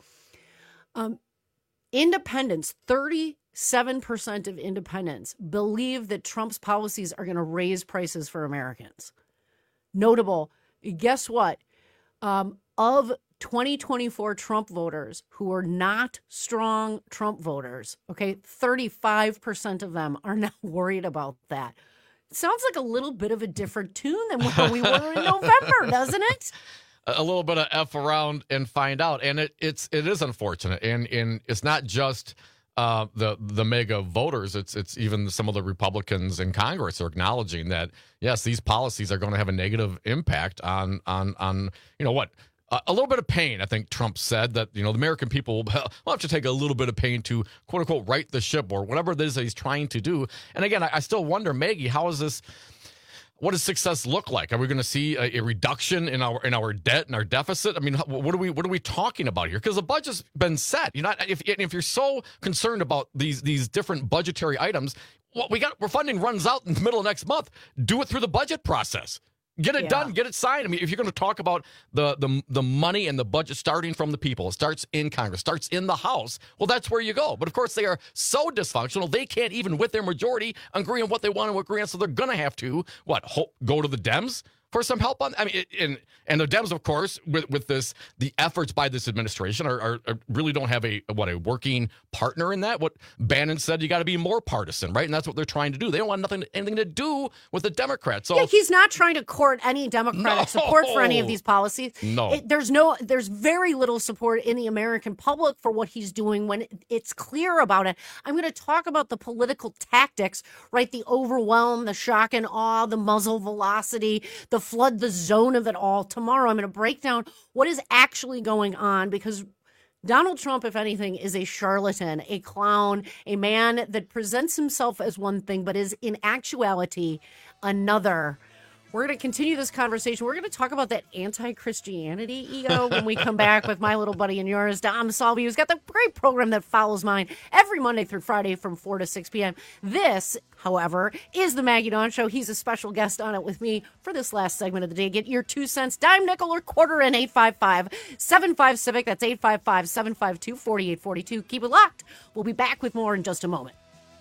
Speaker 18: Um, independents, thirty-seven percent of independents believe that Trump's policies are going to raise prices for Americans. Notable, guess what? Um, of twenty twenty-four Trump voters who are not strong Trump voters, okay, thirty-five percent of them are now worried about that. Sounds like a little bit of a different tune than where we were in November, doesn't it?
Speaker 4: A little bit of F around and find out. And it, it's, it is unfortunate. And, and it's not just uh, the, the mega voters. It's, it's even some of the Republicans in Congress are acknowledging that, yes, these policies are going to have a negative impact on, on, on, you know what, Uh, a little bit of pain. I think Trump said that, you know, the American people will have to take a little bit of pain to, quote unquote, right the ship or whatever it is that he's trying to do. And again, I, I still wonder, Maggie, how is this, what does success look like? Are we going to see a, a reduction in our in our debt and our deficit? I mean, what are we what are we talking about here? Because the budget's been set. You're not if if you're so concerned about these these different budgetary items, what we got, our funding runs out in the middle of next month. Do it through the budget process. Get it yeah. done. Get it signed. I mean, if you're going to talk about the, the the money and the budget starting from the people, it starts in Congress, starts in the House, well, that's where you go. But, of course, they are so dysfunctional, they can't even, with their majority, agree on what they want to agree on, so they're going to have to, what, ho- go to the Dems for some help on. I mean, it, and and the Dems, of course, with with this, the efforts by this administration are, are, are really don't have a what a working partner in that. What Bannon said, you got to be more partisan, right? And that's what they're trying to do. They don't want nothing anything to do with the Democrats. So
Speaker 18: yeah, he's not trying to court any Democratic no, support for any of these policies.
Speaker 4: No,
Speaker 18: it, there's no, there's very little support in the American public for what he's doing when it's clear about it. I'm going to talk about the political tactics, right? The overwhelm, the shock and awe, the muzzle velocity, the flood the zone of it all. Tomorrow, I'm going to break down what is actually going on, because Donald Trump, if anything, is a charlatan, a clown, a man that presents himself as one thing, but is in actuality another. We're going to continue this conversation. We're going to talk about that anti-Christianity ego when we come back with my little buddy and yours, Dom Salvi, who's got the great program that follows mine every Monday through Friday from four to six p.m. This, however, is the Maggie Dawn Show. He's a special guest on it with me for this last segment of the day. Get your two cents, dime, nickel, or quarter in eight five five, seven five, Civic. That's eight five five, seven five two, four eight four two. Keep it locked. We'll be back with more in just a moment.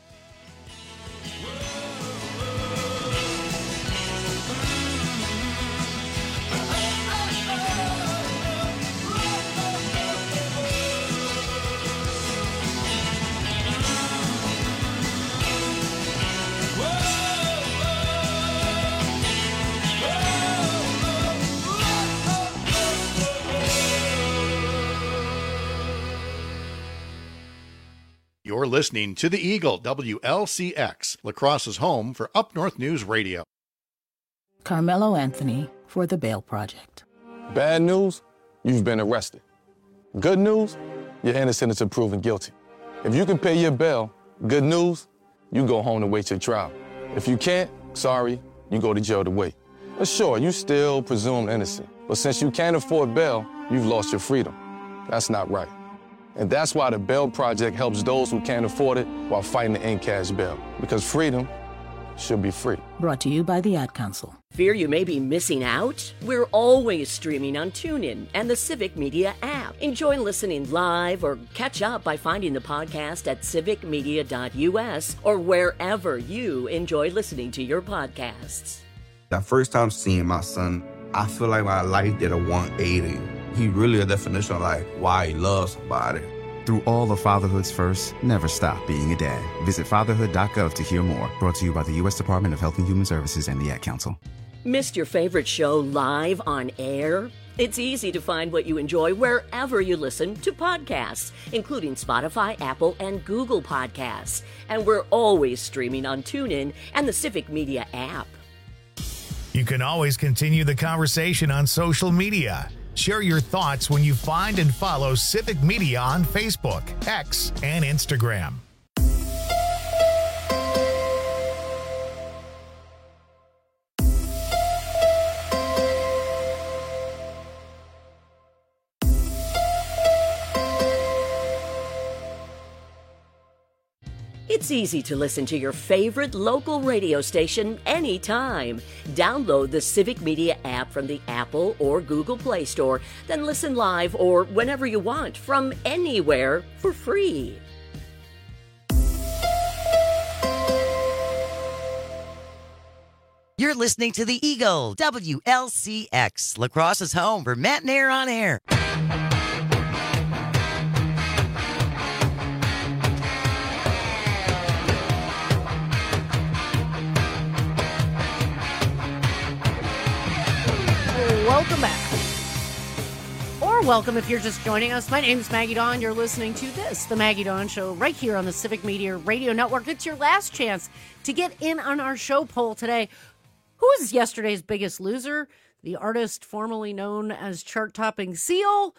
Speaker 6: You're listening to the Eagle, W L C X, La Crosse's home for Up North News Radio.
Speaker 7: Carmelo Anthony for the Bail Project.
Speaker 8: Bad news, you've been arrested. Good news, you're innocent until proven guilty. If you can pay your bail, good news, you go home to wait your trial. If you can't, sorry, you go to jail to wait. But sure, you still presumed innocent. But since you can't afford bail, you've lost your freedom. That's not right. And that's why the Bail Project helps those who can't afford it while fighting to end cash bail. Because freedom should be free.
Speaker 7: Brought to you by the Ad Council.
Speaker 26: Fear you may be missing out? We're always streaming on TuneIn and the Civic Media app. Enjoy listening live or catch up by finding the podcast at civic media dot u s or wherever you enjoy listening to your podcasts.
Speaker 9: The first time seeing my son, I feel like my life did a one eighty. He really a definition of like why he loves somebody.
Speaker 10: Through all of fatherhood's first, never stop being a dad. Visit fatherhood dot gov to hear more. Brought to you by the U S Department of Health and Human Services and the Ad Council.
Speaker 26: Missed your favorite show live on air? It's easy to find what you enjoy wherever you listen to podcasts, including Spotify, Apple, and Google Podcasts. And we're always streaming on TuneIn and the Civic Media app.
Speaker 1: You can always continue the conversation on social media. Share your thoughts when you find and follow Civic Media on Facebook, X, and Instagram.
Speaker 26: It's easy to listen to your favorite local radio station anytime. Download the Civic Media app from the Apple or Google Play Store, then listen live or whenever you want from anywhere for free.
Speaker 12: You're listening to the Eagle, W L C X, La Crosse's home for Matt and Air on Air.
Speaker 18: Welcome back. Or welcome if you're just joining us. My name is Maggie Dawn. You're listening to this, The Maggie Dawn Show, right here on the Civic Media Radio Network. It's your last chance to get in on our show poll today. Who is yesterday's biggest loser? The artist formerly known as chart-topping Seal,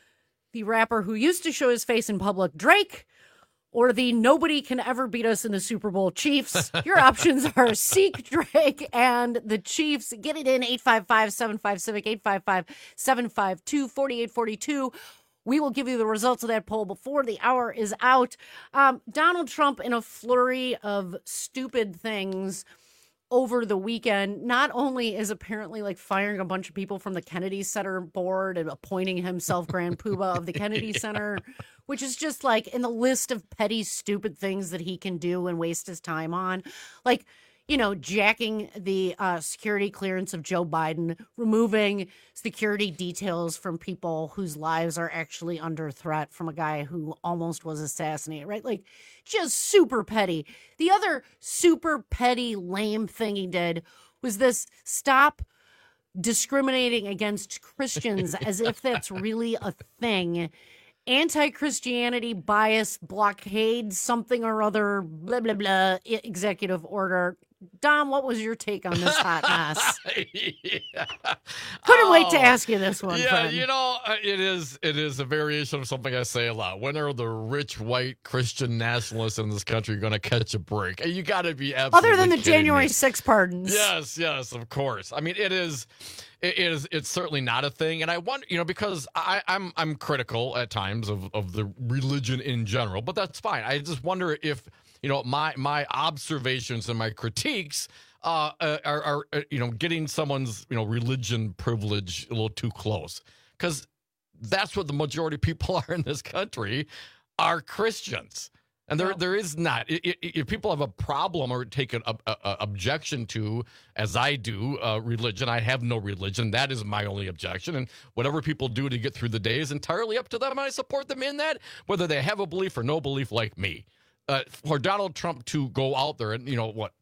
Speaker 18: the rapper who used to show his face in public, Drake, or the nobody can ever beat us in the Super Bowl Chiefs? Your options are Seek, Drake, and the Chiefs. Get it in, eight five five, seven five, CIVIC, eight five five, seven five two, four eight four two. We will give you the results of that poll before the hour is out. Um, Donald Trump, in a flurry of stupid things over the weekend, not only is apparently like firing a bunch of people from the Kennedy Center board and appointing himself Grand Poobah of the Kennedy yeah. Center, which is just like in the list of petty, stupid things that he can do and waste his time on. Like, you know, jacking the uh, security clearance of Joe Biden, removing security details from people whose lives are actually under threat from a guy who almost was assassinated, right? Like, just super petty. The other super petty, lame thing he did was this stop discriminating against Christians as if that's really a thing. Anti-Christianity bias blockade, something or other, blah, blah, blah, executive order. Dom, what was your take on this hot mess? yeah. Couldn't oh, wait to ask you this one.
Speaker 4: Yeah,
Speaker 18: friend.
Speaker 4: you know, it is it is a variation of something I say a lot. When are the rich white Christian nationalists in this country going to catch a break? You got to be absolutely
Speaker 18: other than the
Speaker 4: kidding
Speaker 18: January
Speaker 4: me.
Speaker 18: sixth pardons.
Speaker 4: Yes, yes, of course. I mean, it is. It is. It's certainly not a thing, and I wonder, you know, because I, I'm I'm critical at times of, of the religion in general, but that's fine. I just wonder if, you know, my my observations and my critiques uh, are, are, are you know, getting someone's, you know, religion privilege a little too close, because that's what the majority of people are in this country are Christians. And there, there is not. If people have a problem or take an a, a, objection to, as I do, uh, religion, I have no religion. That is my only objection. And whatever people do to get through the day is entirely up to them. And I support them in that, whether they have a belief or no belief like me. Uh, for Donald Trump to go out there and, you know, what,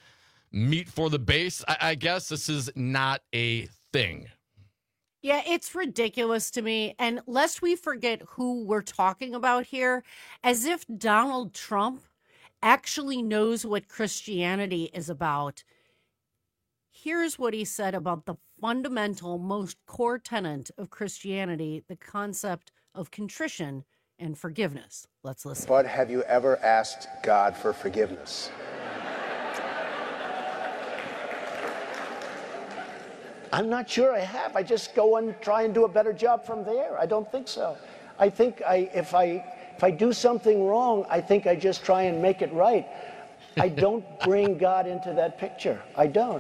Speaker 4: meet for the base, I, I guess this is not a thing.
Speaker 18: Yeah, it's ridiculous to me. And lest we forget who we're talking about here, as if Donald Trump actually knows what Christianity is about. Here's what he said about the fundamental, most core tenet of Christianity, the concept of contrition and forgiveness. Let's listen.
Speaker 3: But have you ever asked God for forgiveness? I'm not sure I have. I just go and try and do a better job from there. I don't think so. I think I, if I if I do something wrong, I think I just try and make it right. I don't bring God into that picture. I don't.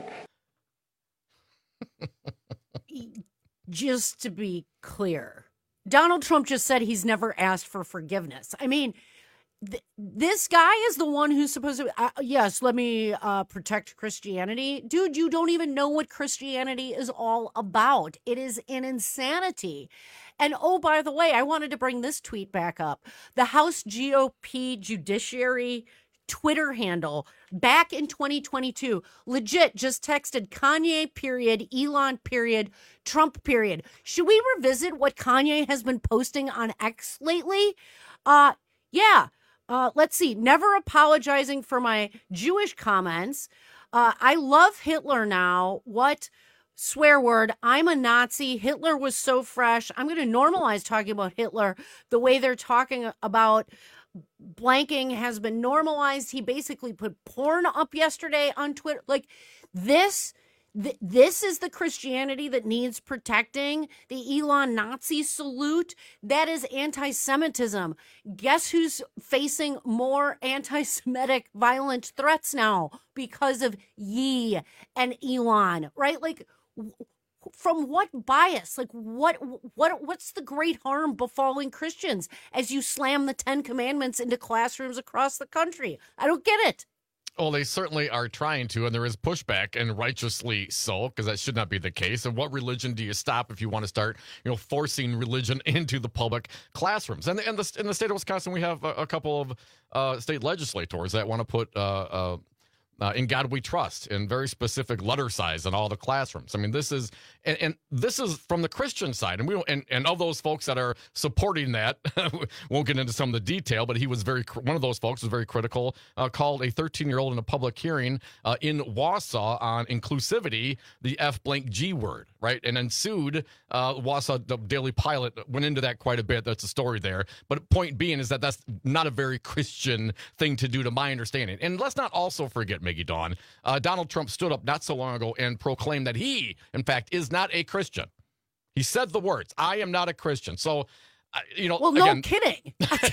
Speaker 18: Just to be clear, Donald Trump just said he's never asked for forgiveness. I mean, th- this guy is the one who's supposed to, uh, yes, let me uh, protect Christianity. Dude, you don't even know what Christianity is all about. It is an insanity. And oh, by the way, I wanted to bring this tweet back up. The House G O P Judiciary Twitter handle back in twenty twenty-two legit just texted Kanye period, Elon period, Trump period. Should we revisit what Kanye has been posting on X lately? Uh, yeah. Uh, let's see. Never apologizing for my Jewish comments. Uh, I love Hitler now. What swear word? I'm a Nazi. Hitler was so fresh. I'm going to normalize talking about Hitler the way they're talking about blanking has been normalized. He basically put porn up yesterday on Twitter. Like this, th- this is the Christianity that needs protecting. The Elon Nazi salute. That is anti-Semitism. Guess who's facing more anti-Semitic violent threats now because of Ye and Elon, right? Like, w- from what bias? Like what what what's the great harm befalling Christians as you slam the Ten Commandments into classrooms across the country? I don't get it.
Speaker 4: Well, they certainly are trying to, and there is pushback, and righteously so, because that should not be the case. And what religion do you stop if you want to start, you know, forcing religion into the public classrooms? And in the, in the state of Wisconsin, we have a, a couple of uh, state legislators that want to put uh, uh, Uh, in God We Trust, in very specific letter size in all the classrooms. I mean, this is, and, and this is from the Christian side, and we don't, and, and of those folks that are supporting that, won't get into some of the detail, but he was very, one of those folks was very critical, uh, called a thirteen-year-old in a public hearing uh, in Wausau on inclusivity, the F blank G word, right? And then sued uh, Wausau, the Daily Pilot went into that quite a bit. That's a story there. But point being is that that's not a very Christian thing to do, to my understanding. And let's not also forget, Maggie Dawn, uh, Donald Trump stood up not so long ago and proclaimed that he, in fact, is not a Christian. He said the words, I am not a Christian. So, uh, you know,
Speaker 18: well,
Speaker 4: again,
Speaker 18: no kidding.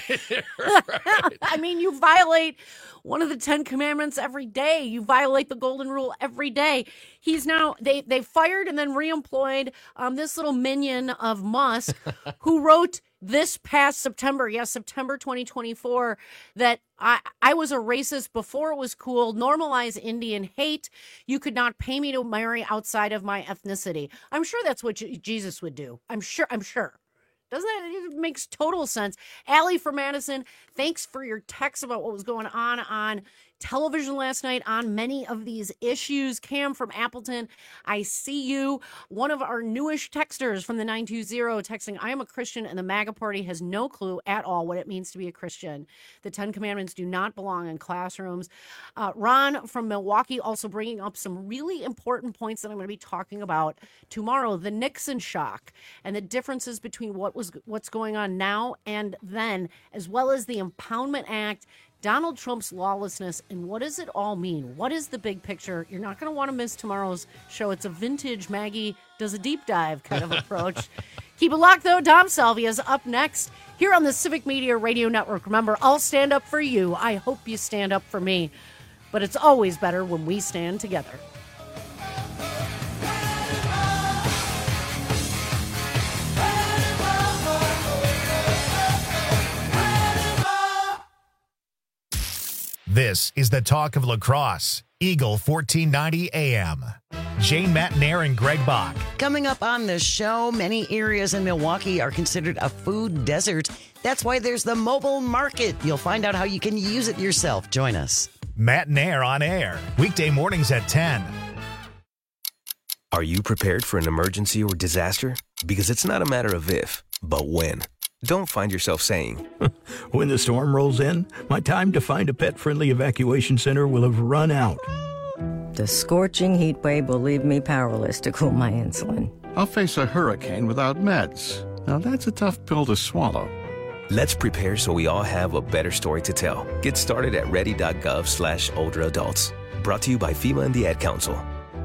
Speaker 18: I mean, you violate one of the Ten Commandments every day. You violate the Golden Rule every day. He's now, they, they fired and then reemployed um, this little minion of Musk who wrote this past September, yes, September twenty twenty-four, that I, I was a racist before it was cool, normalize Indian hate. You could not pay me to marry outside of my ethnicity. I'm sure that's what J- Jesus would do. I'm sure, I'm sure. Doesn't that, it makes total sense. Allie from Madison, thanks for your text about what was going on on television last night on many of these issues. Cam from Appleton, I see you. One of our newish texters from the nine two zero texting, I am a Christian and the MAGA party has no clue at all what it means to be a Christian. The Ten Commandments do not belong in classrooms. Uh, Ron from Milwaukee also bringing up some really important points that I'm going to be talking about tomorrow. The Nixon shock and the differences between what was what's going on now and then, as well as the Impoundment Act, Donald Trump's lawlessness, and what does it all mean? What is the big picture? You're not going to want to miss tomorrow's show. It's a vintage Maggie does a deep dive kind of approach. Keep it locked, though. Dom Salvia is up next here on the Civic Media Radio Network. Remember, I'll stand up for you. I hope you stand up for me. But it's always better when we stand together.
Speaker 1: This is the talk of lacrosse. Eagle fourteen ninety A M. Jane Matnair and Greg Bach.
Speaker 12: Coming up on the show, many areas in Milwaukee are considered a food desert. That's why there's the mobile market. You'll find out how you can use it yourself. Join us.
Speaker 1: Matnair on air. Weekday mornings at ten.
Speaker 13: Are you prepared for an emergency or disaster? Because it's not a matter of if, but when. Don't find yourself saying,
Speaker 14: when the storm rolls in, my time to find a pet-friendly evacuation center will have run out.
Speaker 15: The scorching heat wave will leave me powerless to cool my insulin.
Speaker 16: I'll face a hurricane without meds. Now that's a tough pill to swallow.
Speaker 13: Let's prepare so we all have a better story to tell. Get started at ready.gov slash older adults. Brought to you by FEMA and the Ad Council.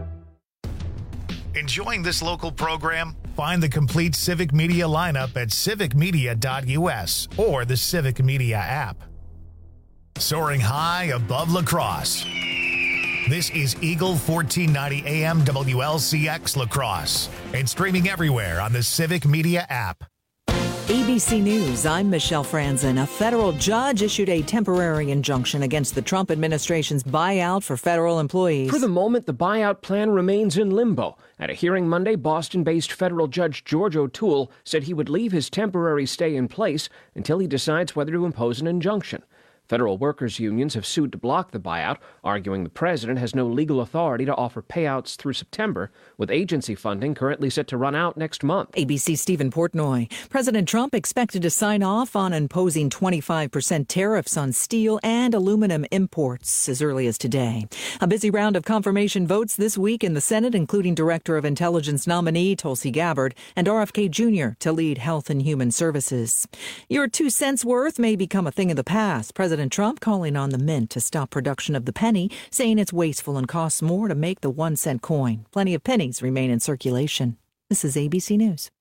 Speaker 1: Enjoying this local program? Find the complete Civic Media lineup at civic media dot u s or the Civic Media app. Soaring high above La Crosse. This is Eagle fourteen ninety A M W L C X La Crosse and streaming everywhere on the Civic Media app.
Speaker 5: A B C News, I'm Michelle Franzen. A federal judge issued a temporary injunction against the Trump administration's buyout for federal employees.
Speaker 16: For the moment, the buyout plan remains in limbo. At a hearing Monday, Boston-based federal judge George O'Toole said he would leave his temporary stay in place until he decides whether to impose an injunction. Federal workers' unions have sued to block the buyout, arguing the president has no legal authority to offer payouts through September, with agency funding currently set to run out next month.
Speaker 5: A B C's Stephen Portnoy. President Trump expected to sign off on imposing twenty-five percent tariffs on steel and aluminum imports as early as today. A busy round of confirmation votes this week in the Senate, including Director of Intelligence nominee Tulsi Gabbard and R F K Junior to lead Health and Human Services. Your two cents worth may become a thing of the past. President President Trump calling on the mint to stop production of the penny, saying it's wasteful and costs more to make the one cent coin. Plenty of pennies remain in circulation. This is A B C News.